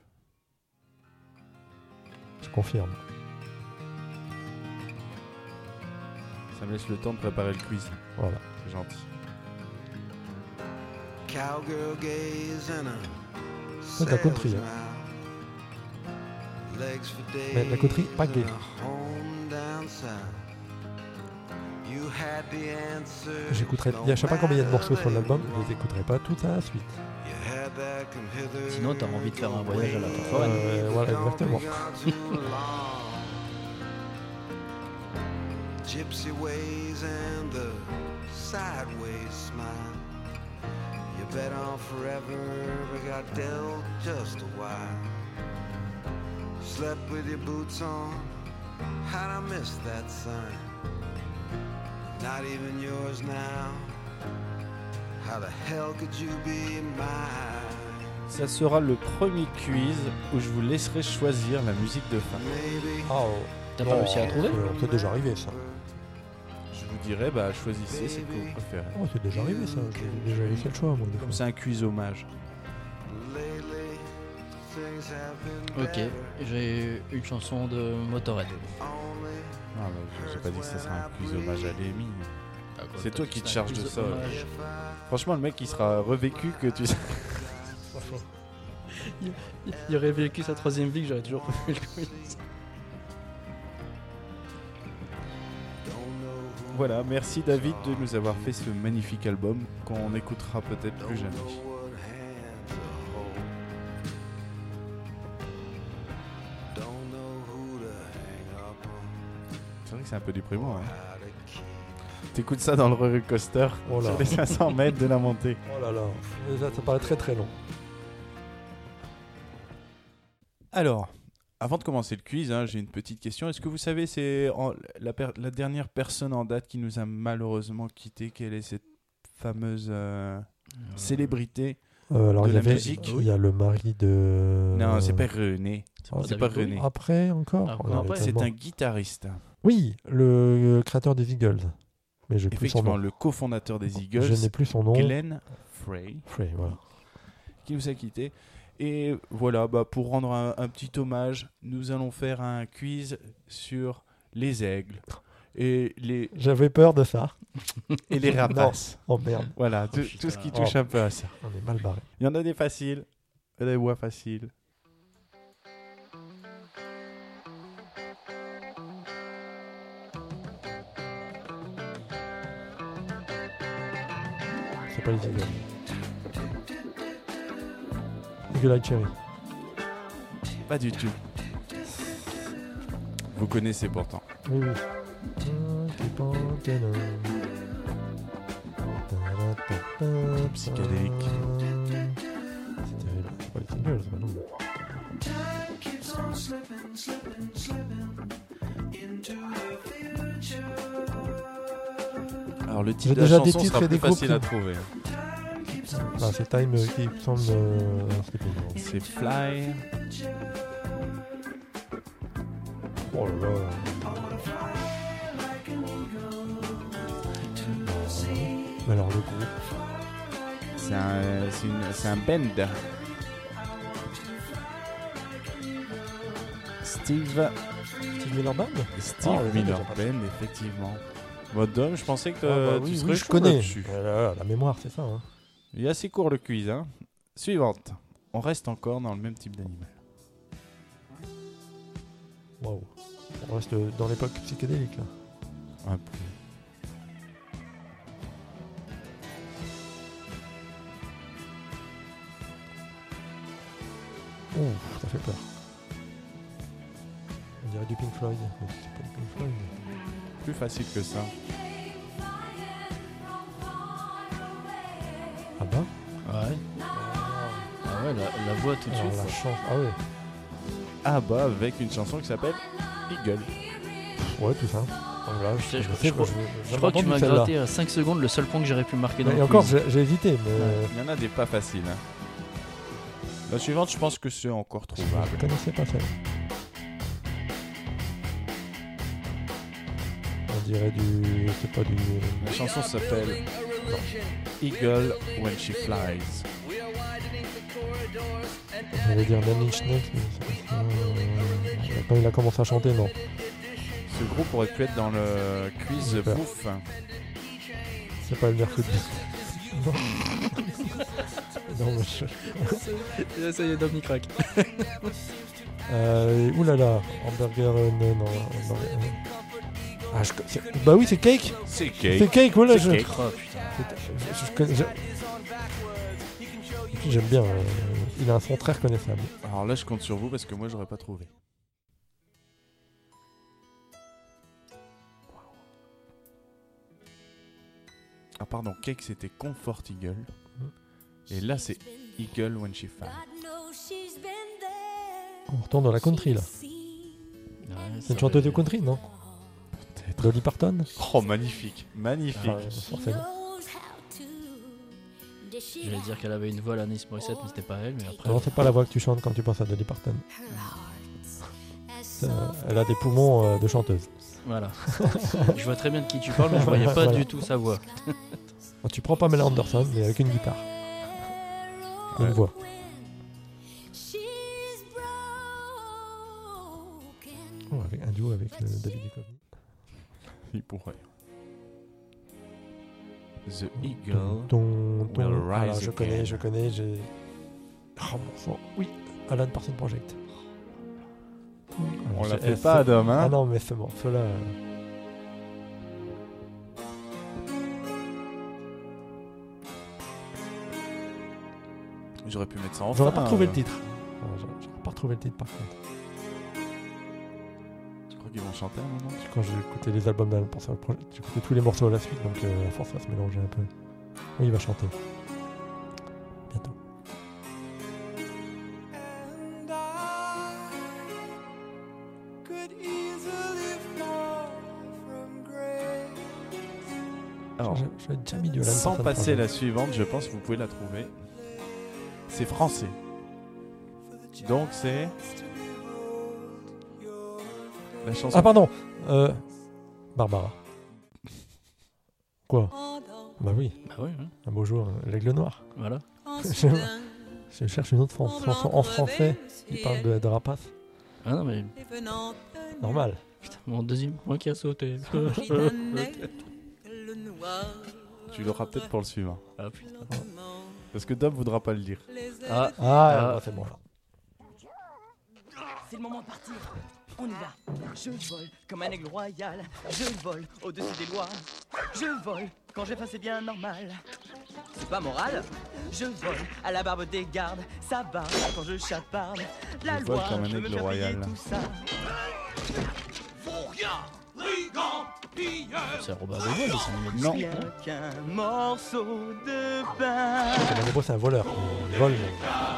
Je confirme. Ça me laisse le temps de préparer le quiz. Voilà. C'est gentil. Cowgirl gaze and a C'est de la country, hein. Legs for Mais la country, pas days gay. and a home down south. You had the answer, J'écouterai. no Je sais pas combien il y a de morceaux sur matter l'album, where je les écouterai pas tout à la suite. you had that come hither, Sinon, t'as envie de faire un go voyage à la away. Forêt. Voilà, Don't be exactement. gone too long. Gypsy ways and the sideways smile. You bet on forever, but got dealt just a while. Slept with your boots on, How'd I miss that sign? Not even yours now. How the hell could you be mine? Ça sera le premier quiz où je vous laisserai choisir la musique de fin. Maybe Ah, T'as pas réussi à trouver? C'est déjà arrivé ça. Je vous dirai, bah choisissez celle que vous préférez. Oh, c'est déjà arrivé ça. J'ai déjà laissé le choix moi. des Comme fois. c'est un quiz hommage. lately things have been Ok, better. j'ai une chanson de Motorhead. Only Non, mais j'ai pas dit que ça serait un quiz hommage à Lémi. Ah, quoi, C'est toi qui te charges de quiz ça. hommage. Franchement, le mec il sera revécu que tu sais. Il aurait vécu sa 3ème vie que j'aurais toujours pas fait le quiz. Voilà, merci David de nous avoir fait ce magnifique album qu'on écoutera peut-être plus jamais. what hand to hold. Don't know who to hang up on. C'est vrai que c'est un peu déprimant. Hein. How to keep. T'écoutes ça dans le roller coaster Oh là. sur les 500 mètres de la montée. Oh là là, ça paraît très très long. Alors, avant de commencer le quiz, hein, j'ai une petite question. Est-ce que vous savez, c'est la dernière personne en date qui nous a malheureusement quitté? Quelle est cette fameuse célébrité? Alors De il y la avait, musique. il y a le mari de. Non, c'est pas René. Ah, C'est pas David René. Après encore. Ah, Oh, non, il est après, C'est tellement- un guitariste. Oui, le créateur des Eagles. Mais j'ai plus son Effectivement, nom. le cofondateur des Je Eagles, n'ai plus son nom. Glenn Frey, Frey, voilà. qui nous a quittés. Et voilà, bah, pour rendre un petit hommage, nous allons faire un quiz sur les aigles et les, J'avais peur de ça. et les rapaces. Oh merde, Voilà, tout putain. ce qui touche un peu à ça. on est mal barré. Il y en a des faciles, il y en a des voix faciles. C'est pas les Eagles. Eagle Eye Cherry. Pas du tout. Vous connaissez pourtant. Oui, oui. Psychédélique. C'est terrible. C'est pas les Eagles, bah non. Alors le J'ai titre de la déjà des chanson titres sera et plus des groupes facile qui- à trouver. Ah, c'est Time qui me semble. C'était pas bon. C'est Fly. Oh là là. Mais alors le groupe. C'est un band. Steve Steve Miller Band. Steve Ah, Miller j'ai pas- Band, effectivement. Votre dame, je pensais que Ah, bah tu oui, serais oui, je chaud connais. là-dessus. La mémoire, c'est ça. Hein. Il est assez court le quiz. Hein. Suivante. On reste encore dans le même type d'animal. Waouh. On reste dans l'époque psychédélique là. Un peu. Ouh, ça fait peur. On dirait du Pink Floyd. Mais c'est pas du Pink Floyd. Plus facile que ça. Ah bah. Ouais. Ah ouais, la voix tout de Alors, suite. la quoi. chance. Ah ouais. Ah bah avec une chanson qui s'appelle Eagle. Ouais, tout ça. Donc là, Je je crois que tu m'as gratté à 5 secondes le seul point que j'aurais pu marquer dans Et le encore, quiz. j'ai hésité, mais Il y en a des pas faciles. Hein. La suivante, je pense que c'est encore je trouvable. ne connaissais pas celle. On dirait du. C'est pas du. La chanson s'appelle Eagle When She Flies. J'allais dire Nine Inch Nails, mais c'est pas ça. Quand il a commencé à chanter, non. Ce groupe aurait pu être dans le quiz Super. bouffe. C'est pas le mercredi. Non. Non, mais je... Ça y est, Dominique craque. Oulala, hamburger, non, non, hamburger, Ah, bah oui, c'est Cake. C'est C'est Cake. Cake, voilà. C'est Cake. Oh putain. Je connais- J'aime bien. Il a un son très reconnaissable. Alors là, je compte sur vous parce que moi, j'aurais pas trouvé. Ah pardon, Cake c'était Comfort Eagle. Et là c'est Eagle When She Flies. On retourne dans la country là. C'est une chanteuse de country, non? Peut-être. Dolly Parton? Oh, magnifique. Magnifique. Ah, forcément. J'allais dire qu'elle avait une voix à Alanis Morissette, mais c'était pas elle. Mais après, Non, c'est pas la voix que tu chantes quand tu penses à Dolly Parton. Elle a des poumons de chanteuse. voilà. Je vois très bien de qui tu parles, mais je voyais pas Voilà. du tout sa voix. Bon, tu prends Pamela Anderson, mais avec une guitare. Et une voix. Oh, avec un duo avec David Duchovny. Il pourrait. The Eagle. Will Alors, rise je connais, j'ai... Oh mon sang. Oui, Alan Parsons Project. On Alors, la c'est- fait pas, Adam, hein? Ah non, mais c'est bon, ceux-là... J'aurais pu mettre ça en J'aurais fin, pas retrouvé le titre. J'aurais pas retrouvé le titre par contre. Tu crois qu'ils vont chanter un moment? Quand j'ai écouté les albums d'Alan Parsons Project, j'ai écouté tous les morceaux à la suite, donc à force ça va se mélanger un peu. Oui, il va chanter. Bientôt. And I could easily fall from grace. Alors, J'avais déjà mis du Alan sans Parsons passer la Project. suivante, je pense que vous pouvez la trouver. C'est français. Donc c'est la chanson. Ah pardon Barbara. Quoi? Bah oui, Bah oui, hein. un beau jour, l'aigle noir. Voilà. Je cherche une autre chanson en français qui parle de rapace. Ah non, mais Normal. putain, mon deuxième point qui a sauté. Tu l'auras peut-être pour le suivant. Ah putain. Parce que Dom voudra pas le dire. Ah, Ah, c'est bon là. C'est le moment de partir. On y va. Je vole comme un aigle royal. Je vole au-dessus des lois. Je vole quand je fais c'est bien normal. C'est pas moral. Je vole à la barbe des gardes. Ça barbe quand je chaparde. La Je vole loi, comme un je me aigle fais payer royal. tout ça. c'est Robin des Bois, dessin animé Non. Disney. Rien qu'un morceau de pain. Le Bobo, c'est un voleur. Il vole, mais...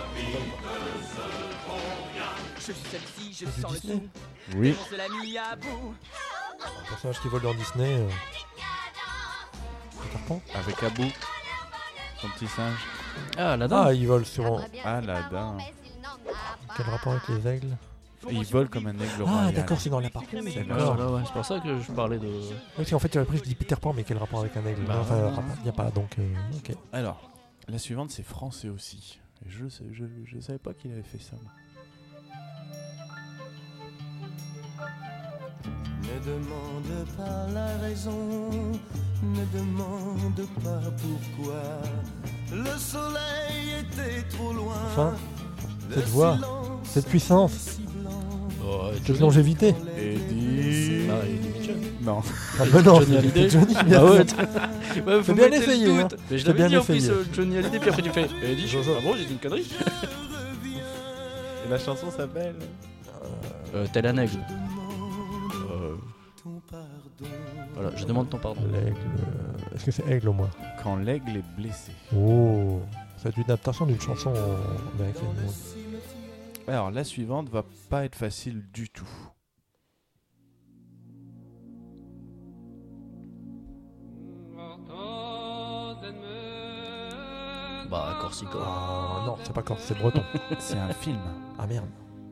Je suis celle-ci, je C'est du sens le Disney. sou. Oui. On se l'a mis à bout. Un personnage qui vole dans Disney. Peter Pan. Avec Abou, son petit singe. Ah, là-dedans. Ah, il vole sur... Aladdin. Quel rapport avec les aigles? Et il vole comme un aigle Ah, royal. d'accord, c'est dans la partie. C'est D'accord. Voilà, ouais, c'est pour ça que je parlais de. Oui, parce qu'en fait, tu as pris, je dis Peter Pan, mais quel rapport avec un aigle? Bah, Non, enfin, ouais. il n'y a pas, donc... ok. Alors, la suivante c'est français aussi. Et je savais pas qu'il avait fait ça. moi. Ne demande pas la raison, ne demande pas pourquoi. Le soleil était trop loin. Enfin, Le cette voix, silence cette puissance, si blanc. Oh, cette longévité. Eddie. Ah, Eddie Mitchell. Non. Ah bah non, Johnny c'est Hallyday. Johnny, bien Ah ouais, sûr. Ouais, C'est bien essayé, le hein. doute. Mais je C'est l'avais bien dit en plus, essayé. Johnny Hallyday, puis après tu fais. Eddie, je ah bon, j'ai dit une connerie. Et la chanson s'appelle Tel un aigle. Ton pardon. Voilà, je demande ton pardon. L'aigle. Est-ce que c'est aigle au moins? Quand l'aigle est blessé. Oh, c'est une adaptation d'une chanson américaine. Alors la suivante va pas être facile du tout. Bah, Corsica. Ah non, c'est pas corse, c'est breton. C'est un film. Ah merde.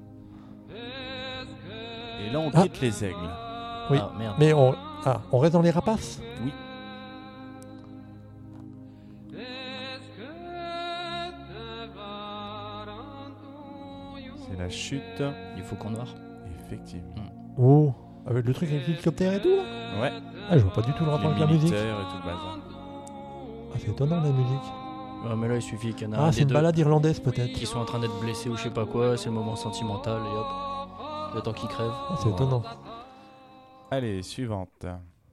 Et là on Ah. quitte les aigles. Oui. Ah, merde. Mais on reste dans les rapaces? Oui. C'est la chute. Du Faucon Noir. Effectivement. Oh, avec le truc avec l'hélicoptère et tout là? Ouais. Ah, je vois pas du tout le rapport Les avec la musique. militaires et tout le bazar. Ah, c'est étonnant la musique. Ouais, mais là, il suffit qu'il y en a Ah, un c'est des une deux balade irlandaise peut-être. qui sont en train d'être blessés ou je sais pas quoi. C'est le moment sentimental et hop. Le temps qu'ils crèvent. Ah, c'est étonnant. Allez, suivante.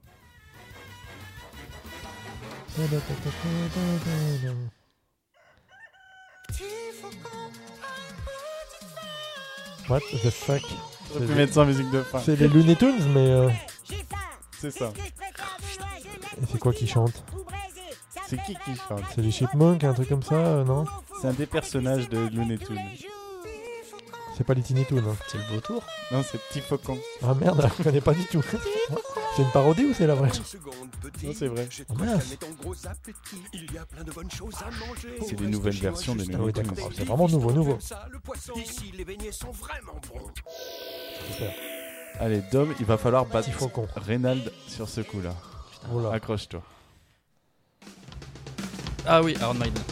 What the fuck? J'aurais pu mettre ça en musique de fin. C'est les Looney Tunes, mais C'est ça. et c'est quoi qui chante? C'est qui chante? C'est les Chipmunks, un truc comme ça, non? C'est un des personnages de Looney Tunes. C'est pas les Tiny Toons. Hein. C'est le vautour. Non, c'est Petit Faucon. Ah merde, je connais pas du tout. C'est une parodie ou c'est la vraie? Non, c'est vrai. Oh, mince. C'est des nouvelles versions des Ah oui, Looney d'accord. Tunes. C'est vraiment nouveau. Ici, les beignets sont vraiment bons. Super. Allez, Dom, il va falloir battre Petit Faucon. Reynald sur ce coup-là. Oula. Accroche-toi. Ah oui, Iron Maiden.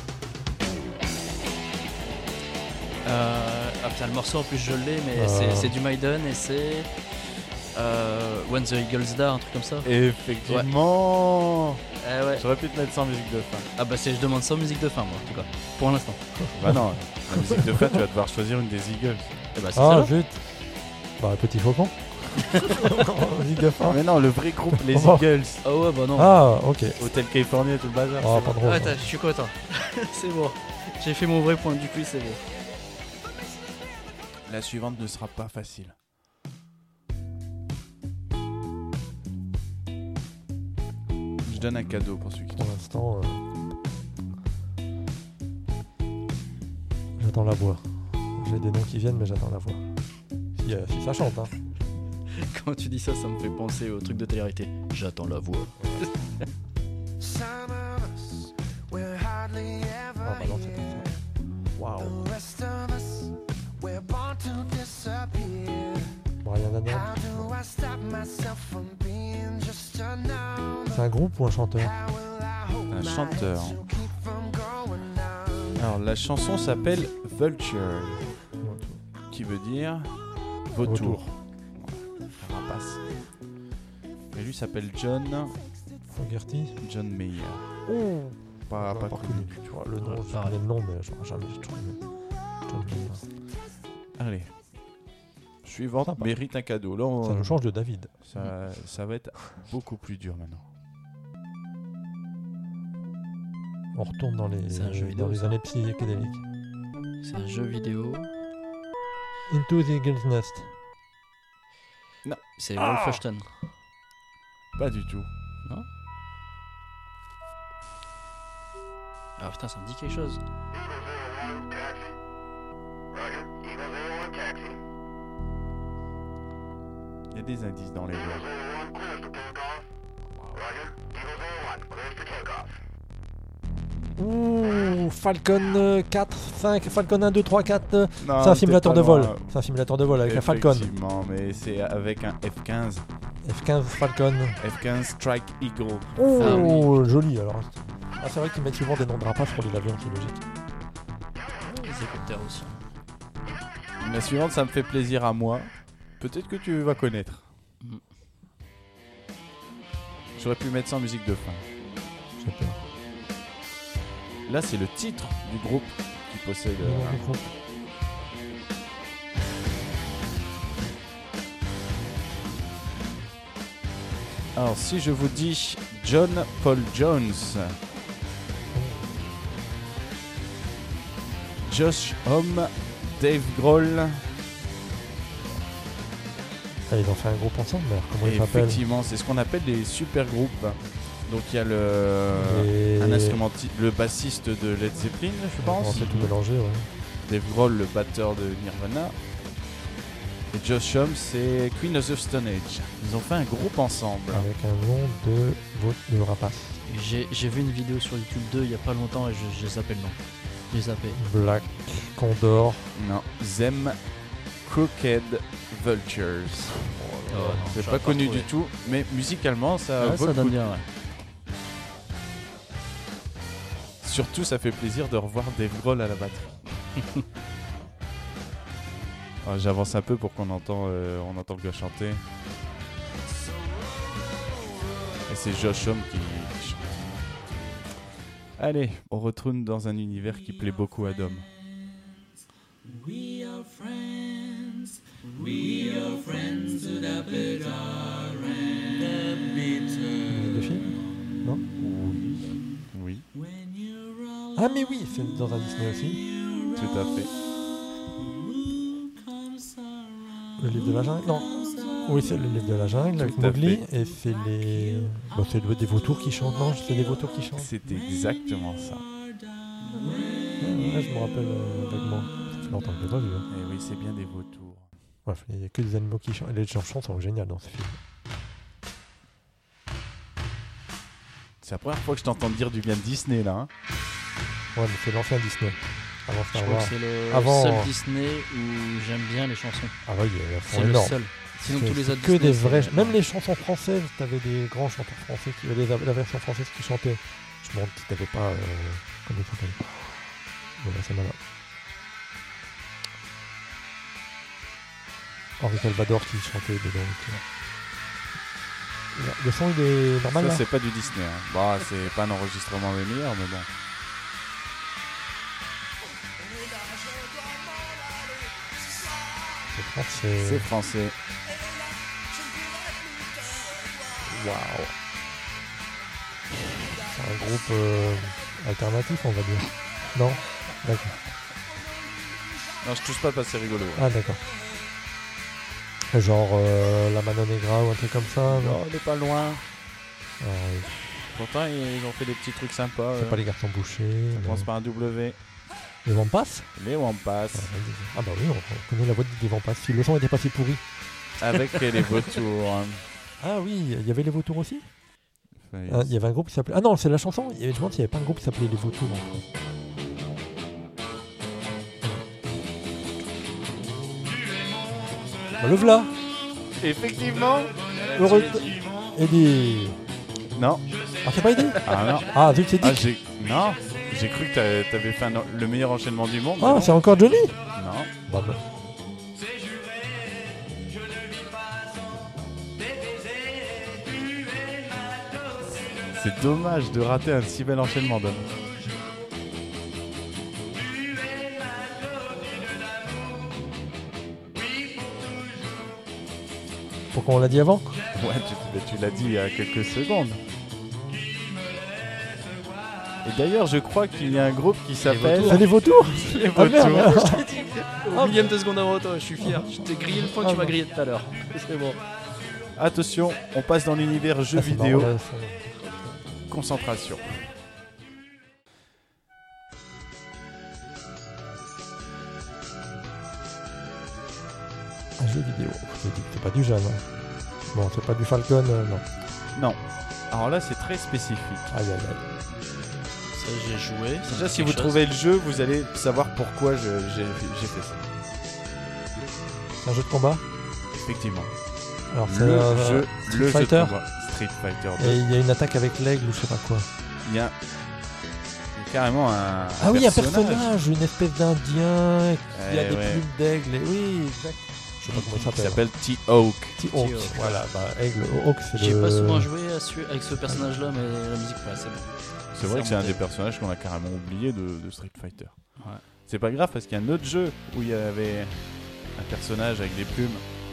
Ah putain, le morceau en plus je l'ai, mais c'est du Maiden et c'est When the Eagles Die, un truc comme ça. Effectivement. Ouais. J'aurais pu te mettre sans musique de fin. Ah bah je demande sans musique de fin moi en tout cas, pour l'instant. Bah non, la musique de fin, tu vas devoir choisir une des Eagles. Et bah c'est Ah, ça. zut. Bah, Petit Faucon. Musique de fin. Mais non, le vrai groupe, les Oh. Eagles. Ah ouais bah non. Ah, ok. Hôtel California, tout le bazar. Oh, c'est pas bon. drôle. Ah, attends, je suis content. C'est bon. J'ai fait mon vrai point du quiz, c'est bon. La suivante ne sera pas facile. Je donne un cadeau pour celui qui Pour l'instant, j'attends la voix. J'ai des noms qui viennent, mais j'attends la voix. Si ça chante, hein. Quand tu dis ça, ça me fait penser au truc de télé-réalité. J'attends la voix. Some of us, we're hardly Ah, ever bah non, c'est pas here. ça. Waouh. The rest of us, we're born to disappear. Brian Adams. How do I stop myself from being just a number? C'est un groupe ou un chanteur? How will I hold Un my chanteur. head to keep from going down? Alors, la chanson s'appelle Vulture, qui veut dire vautour. Rapace. Et lui s'appelle John Fogerty. Meyer. Oh, Pas pas connu. connu. Tu vois, le nom, je pareil. connais le nom, mais je n'aurais jamais trouvé. John Mayer. Allez. Suivante Sympa. mérite un cadeau. Là, Ça nous change de David. ça va être beaucoup plus dur maintenant. On retourne dans les, C'est un jeu vidéo, dans les ça. années psychédéliques. C'est un jeu vidéo. Into the Eagle's Nest. C'est Wolfenstein. Pas du tout. Ah putain, ça me dit quelque chose. Il y a des indices dans les voix. Ouh, Falcon 4, 5, Falcon 1, 2, 3, 4. Non, C'est un t'es simulateur pas de vol. loin. C'est un simulateur de vol avec un Falcon. Effectivement, mais c'est avec un F-15. F-15 Falcon. F-15 Strike Eagle. Oh, Ah oui. joli alors. Ah, c'est vrai qu'ils mettent souvent des noms de rapaces pour les avions, c'est logique. Les hélicoptères aussi. La suivante, ça me fait plaisir à moi. Peut-être que tu vas connaître. Mm. J'aurais pu mettre ça en musique de fin. J'ai peur. Là, c'est le titre du groupe qui possède. Alors, si je vous dis John Paul Jones, Josh Homme, Dave Grohl, Ah, ils ont fait un groupe ensemble, mais alors comment et ils s'appellent? effectivement, c'est ce qu'on appelle des super groupes. Donc, il y a Et- un le bassiste de Led Zeppelin, je On pense. s'est tout mélangé, ouais. Dave Grohl, le batteur de Nirvana. Et Josh Homme, c'est Queen of the Stone Age. Ils ont fait un groupe ensemble. Avec un nom de rapace. J'ai vu une vidéo sur YouTube 2 il y a pas longtemps et j'ai zappé le nom. J'ai zappé. Black Condor. Non, Them Crooked Vultures. C'est pas connu du tout, mais musicalement, ça Ouais, vaut ça le donne coup. bien, ouais. Surtout, ça fait plaisir de revoir Dave Grohl à la batterie. Ah, j'avance un peu pour qu'on entend le gars chanter. Et c'est Josh Homme qui chante. Allez, on retourne dans un univers qui plaît beaucoup à Dom. De film? Non? Oui, Ah, mais oui, c'est dans un Disney aussi. tout à fait. Le livre de la jungle? Non. Oui, c'est le livre de la jungle avec Tout à Mowgli. Et c'est les. Bon, c'est des vautours qui chantent. Non, c'est des vautours qui chantent. C'est exactement ça. Ouais, je me rappelle vaguement. Ça fait longtemps que je l'ai pas vu. Hein. Et oui, c'est bien des vautours. Bref, il n'y a que des animaux qui chantent. Les chansons sont géniales dans ce film. C'est la première fois que je t'entends dire du bien de Disney là. Hein. Ouais, mais c'est l'ancien Disney. Avant Je Star crois Wars. que c'est le Avant- seul Disney où j'aime bien les chansons. Ah oui, elles sont C'est le énormes. seul. Sinon, C'est tous les autres que Disney, des c'est- vrais. Même les chansons françaises, t'avais des grands chanteurs français qui la version française qui chantaient. Je me demande si t'avais pas. Comment il s'appelle Bon, là, c'est malin. Henri Salvador qui chantait dedans. Le son il est normal Ça là. c'est pas du Disney. Hein. Bah, c'est pas un enregistrement des meilleurs, mais bon. C'est français. C'est français. Waouh. C'est un groupe alternatif, on va dire. Non. D'accord. Non, je touche pas parce que c'est rigolo. Ah d'accord. Genre la Mano Negra ou un truc comme ça. Non. Non, on est pas loin. Alors, Pourtant, ils ont fait des petits trucs sympas. c'est pas les garçons bouchés. Ça commence par un W. Les Wampas. Les Wampas. Ah bah oui, on connaît la voix des Wampas. Si le son était pas si pourri. Avec les vautours. Hein. Ah oui, il y avait les Vautours aussi. Enfin, Ah, il y avait un groupe qui s'appelait. Ah non, c'est la chanson. Je me demande s'il n'y avait pas un groupe qui s'appelait les Vautours. En fait. Bah, le v'là. Effectivement. Heureux. Eddie. Non. Ah, c'est pas Eddie. Ah non. Ah, zut, c'est Ah, Dick. non. J'ai cru que t'avais fait le meilleur enchaînement du monde. Ah, mais c'est encore Johnny. non. Bah, bah. C'est dommage de rater un si bel enchaînement, Dom. Pourquoi on l'a dit avant? Ouais, tu l'as dit il y a quelques secondes. Et d'ailleurs, je crois qu'il y a un groupe qui s'appelle C'est les Vautours. Les Ah merde. Vautours. Au millième de seconde avant toi, je suis fier. Je t'ai grillé le point que Ah tu m'as bon. grillé tout à l'heure. C'est bon. Attention, on passe dans l'univers jeux Ah, c'est vidéo. marrant, là, c'est- Concentration. Un jeu vidéo. C'est pas du jeune. Hein. Bon, c'est pas du Falcon, non. Non. Alors là, c'est très spécifique. Aïe aïe aïe. Ça, j'ai joué. ça me Déjà, dit si quelque vous chose. trouvez le jeu, vous allez savoir pourquoi j'ai fait ça. C'est un jeu de combat. Effectivement. Alors c'est Le jeu Street de Fighter. combat. Street Fighter 2. Et il y a une attaque avec l'aigle ou je sais pas quoi. Il y a carrément un Ah oui, un personnage, une espèce d'Indien qui a des ouais. plumes d'aigle. Et... Oui, exact. Je sais pas comment il Qui s'appelle. s'appelle T-Hawk. T-Hawk. T-Hawk. Voilà, bah aigle, Hawk c'est J'ai le... pas souvent joué avec ce personnage-là, mais la musique, ouais, c'est bon. C'est vrai que c'est un remonté. des personnages qu'on a carrément oublié de Street Fighter. Ouais. C'est pas grave parce qu'il y a un autre jeu où il y avait un personnage avec des plumes.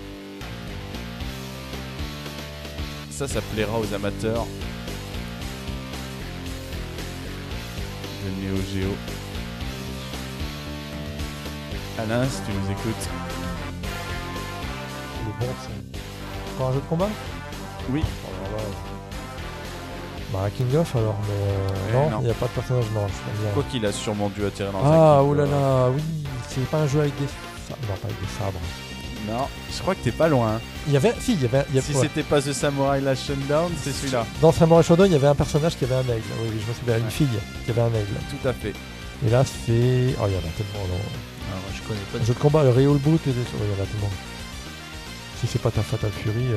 Ça plaira aux amateurs de Neo Geo. Alain, si tu nous écoutes. Le bon, c'est... Encore un jeu de combat? Oui. Alors là... Bah King of alors, mais non. non, il n'y a pas de personnage, non, je sais bien. Quoi qu'il a sûrement dû atterrir dans Ah, un oh là là, oui, c'est pas un jeu avec des... Non, pas avec des sabres. Non, je crois que t'es pas loin. Il y avait... Si, il y avait... Si ouais. c'était pas The Samurai Last Showdown, c'est celui-là. Dans Samurai Shodown, il y avait un personnage qui avait un aigle. Oui, oui, je me souviens, une Ouais. fille qui avait un aigle. Tout à fait. Et là, c'est... Oh, il y en a tellement, non. Alors, je connais pas Un du jeu de combat, le Real Boot, et des... Oh, il y en a tellement. Si c'est pas ta Fatal Fury...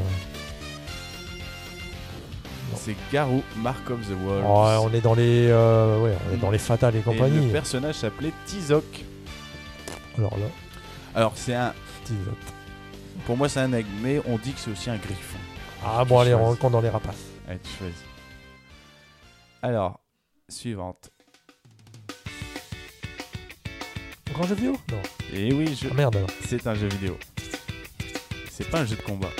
C'est Garou, Mark of the Wolves. Oh, on est dans les... Ouais, on est dans les Fatal et Et compagnie. le personnage s'appelait Tizok. Alors là, Alors c'est un... Tizot. Pour moi c'est un aigle, mais on dit que c'est aussi un griffon. Ah bon, allez, on choisis. le compte dans les rapaces. Allez, tu choisis. Alors, suivante. Encore un jeu vidéo? Non. Et oui, Ah merde alors. c'est un jeu vidéo. C'est pas un jeu de combat.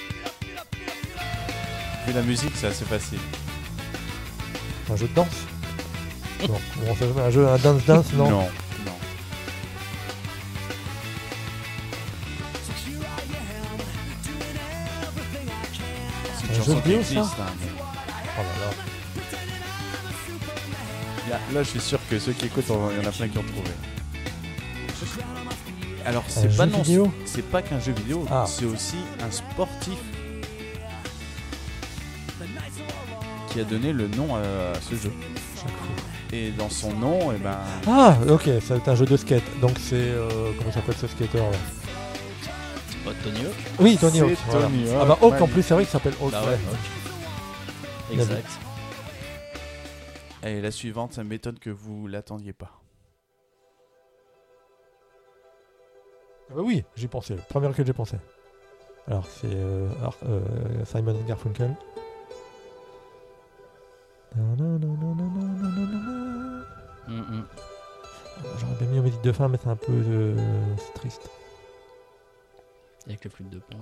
Vu la musique, c'est assez facile. Un jeu de danse? Non. Bon, on sait jamais. Un jeu, un dance, non? Non. C'est Un une jeu chanson qui vidéo, ça existe, hein, mais Oh là là. Là, je suis sûr que ceux qui écoutent, il y en a plein qui ont trouvé. Alors, Un c'est jeu pas vidéo c'est pas qu'un jeu vidéo, Ah. c'est aussi un sportif qui a donné le nom à ce jeu. Chaque fois. Et dans son nom, eh ben, Ah, ok, c'est un jeu de skate. Donc c'est. Comment s'appelle ce skater là? C'est pas Tony Hawk. Oui, Tony c'est Hawk. voilà. Tony Hawk. Ah bah Hawk en magnifique. plus, c'est vrai qu'il s'appelle Hawk. Bah ouais. ouais, Hawk. Exact. Et la suivante, ça m'étonne que vous l'attendiez pas. Ah bah oui, j'y pensais. Le premier auquel j'ai pensé. Alors c'est Simon & Garfunkel. J'aurais bien mis une musique de fin, mais c'est un peu c'est triste. Avec le flûte de pan.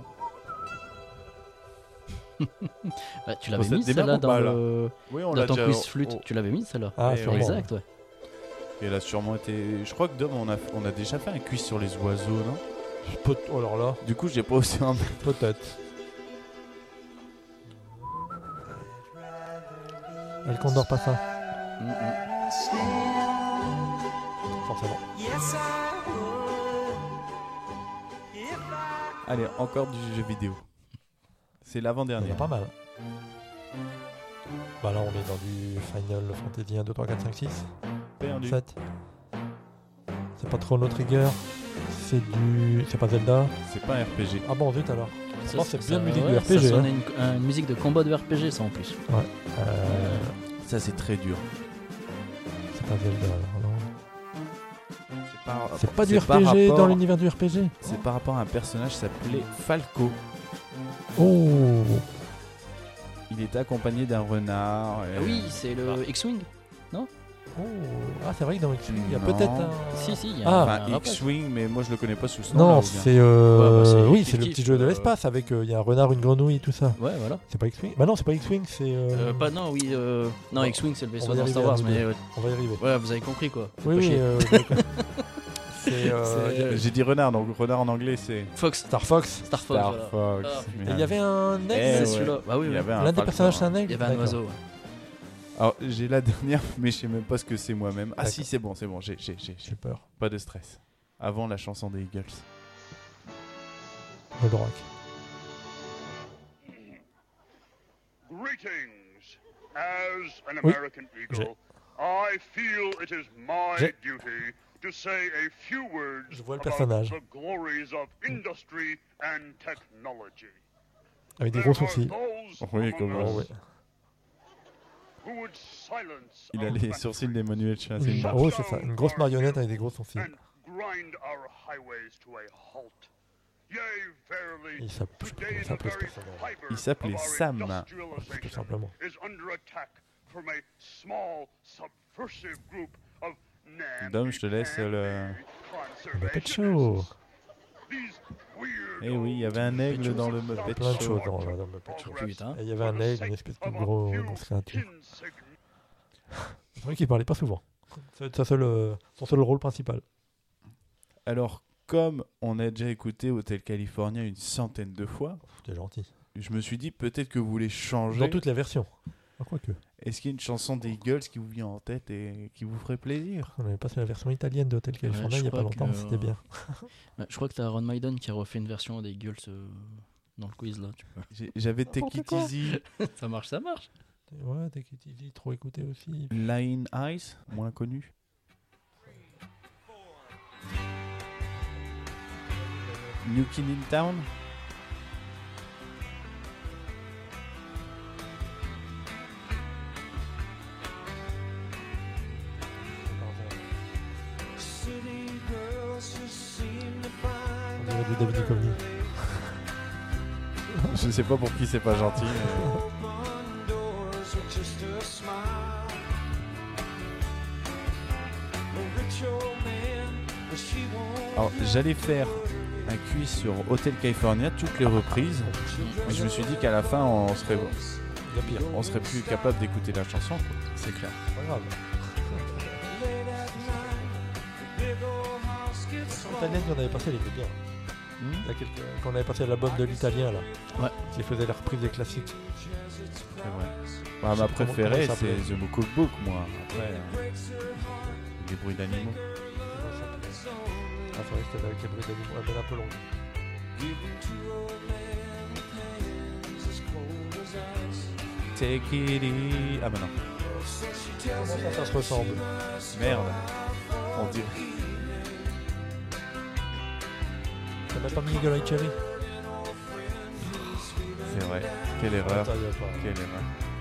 Bah, tu l'avais ça mis démarre celle-là ou pas, dans là le Oui, on dans l'a ton déjà. quiz flûte. Tu l'avais mis celle-là. Ah, Ouais, sûrement. Exact, ouais. Et elle a sûrement été. Je crois que Dom, on a déjà fait un quiz sur les oiseaux, non? Oh alors là, Du coup, j'ai pas aussi un. peut-être. Elle condore pas ça, forcément. Allez, encore du jeu vidéo. C'est Il y en l'avant-dernier. a pas mal. Bah là on est dans du Final Fantasy 1, 2, 3, 4, 5, 6, Perdu. 7. C'est pas Chrono Trigger. C'est pas Zelda. C'est pas un RPG. Ah bon, zut alors. Ça, Bon, c'est ça- bien une musique ouais, de ça RPG. sonnait une musique de combat de RPG, ça en plus. Ça, c'est très dur. C'est pas Zelda alors. Non. C'est pas du par RPG rapport- dans l'univers du RPG. C'est par rapport à un personnage qui s'appelait Falco. Oh. Il était accompagné d'un renard. Ah oui, c'est le X-Wing. Oh. Ah c'est vrai que dans X-Wing il y a Non. peut-être un. Si, il y a Ah. un Enfin, rappel. X-Wing, mais moi je le connais pas sous ce nom. Non, c'est bah, c'est oui, c'est le fictif, petit jeu de l'espace avec il y a un renard, une grenouille, tout ça. Ouais, voilà. C'est pas X-Wing. Bah non, c'est pas X-Wing, c'est. Pas non, oui. Non, Bon, X-Wing, c'est le on vaisseau va y dans arriver Star à Wars, nous mais deux. On va y arriver. ouais, vous avez compris quoi. Faut Oui, pas oui. chier. D'accord. C'est C'est- J'ai dit renard, donc renard en anglais c'est Fox. Star Fox. Star Fox. Star Voilà. Fox. Ah, Et Merde. il y avait un aigle. Eh, C'est ouais. celui-là. Bah oui, Il y oui. avait un L'un des falcon, personnages, c'est hein. un aigle. Il y avait un D'accord. oiseau. Ouais. Alors j'ai la dernière, mais je sais même pas ce que c'est moi-même. Ah D'accord. si, c'est bon, j'ai. J'ai peur. Pas de stress. Avant la chanson des Eagles. Goldorak. Greetings. As an Oui. American Eagle, I feel it is my J'ai- duty to say a few words Je vois le about personnage. the glories of industry and technology. Avec des There gros are sourcils. those Oui, among comme- us Oh, ouais. who would silence Il a our les sourcils d'Emmanuel Chazelle. Une- Oh, c'est ça. Une grosse marionnette avec des gros sourcils. and grind our highways to a halt. Yea, verily, Il s'appelle today the ce very personnage. fiber Il s'appelait of our Sam. Tout industrialization simplement. is under attack from a small subversive group of Dom, je te laisse Muppet Show. Eh oui, il y avait un aigle dans le Il y a Muppet plein de Show. choses dans le Muppet Show. Putain. Et il y avait un aigle, une espèce de grosse créature. C'est vrai qu'il parlait pas souvent. C'est son seul rôle principal. Alors, comme on a déjà écouté Hotel California une centaine de fois, T'es gentil. je me suis dit peut-être que vous voulez changer. Dans toutes les versions. Ah, quoique. Est-ce qu'il y a une chanson des Eagles qui vous vient en tête et qui vous ferait plaisir? On avait passé la version italienne de Hotel California je il y a pas crois longtemps, que- c'était bien. Ouais, je crois que t'as Ron Maiden qui a refait une version des Eagles dans le quiz là. J'avais Take It Easy, Ça marche, ça marche. Ouais, Take It Easy, trop écouté aussi. Line Eyes, moins connu. New Kid in Town. On dirait du David Duchovny. Je sais pas pour qui c'est pas gentil. mais- Alors, j'allais faire un quiz sur Hotel California, toutes les reprises, mais je me suis dit qu'à la fin, on serait Il y a pire. on serait plus capable d'écouter la chanson. C'est clair. Pas grave. L'italienne qu'on avait passé, elle était bien. Il y a quelques- Quand on avait passé l'album de l'italien là. Ouais. qui faisait la reprise des classiques. C'est vrai. Bah, ma Comment préférée, ça c'est s'appelait The Moo Cookbook, moi. Après, des bruits d'animaux. Ah, c'est vrai que c'était avec les bruits d'animaux, elle est un peu longue. Take it easy. Ah bah non. Comment ça se ressemble? Merde. On dirait. T'as même pas mis Eagle Eye Cherry? C'est vrai. Quelle erreur. Attends, y a pas. Quelle erreur.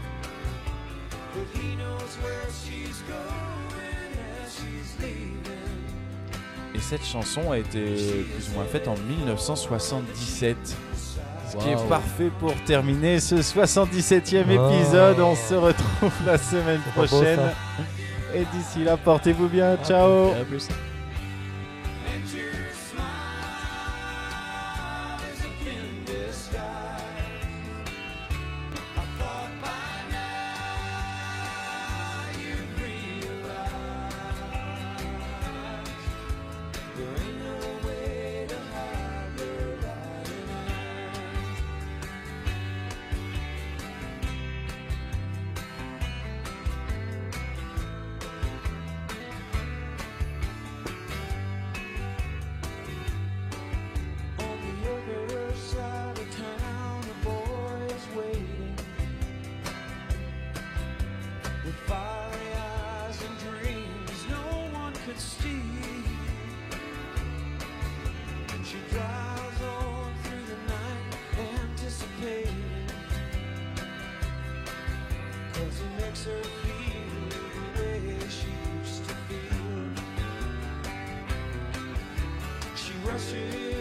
Et cette chanson a été plus ou moins faite en 1977. Ce qui est parfait pour terminer ce 77e épisode. On se retrouve la semaine C'est pas beau, prochaine. ça. Et d'ici là, portez-vous bien. Ciao. À plus. Rushes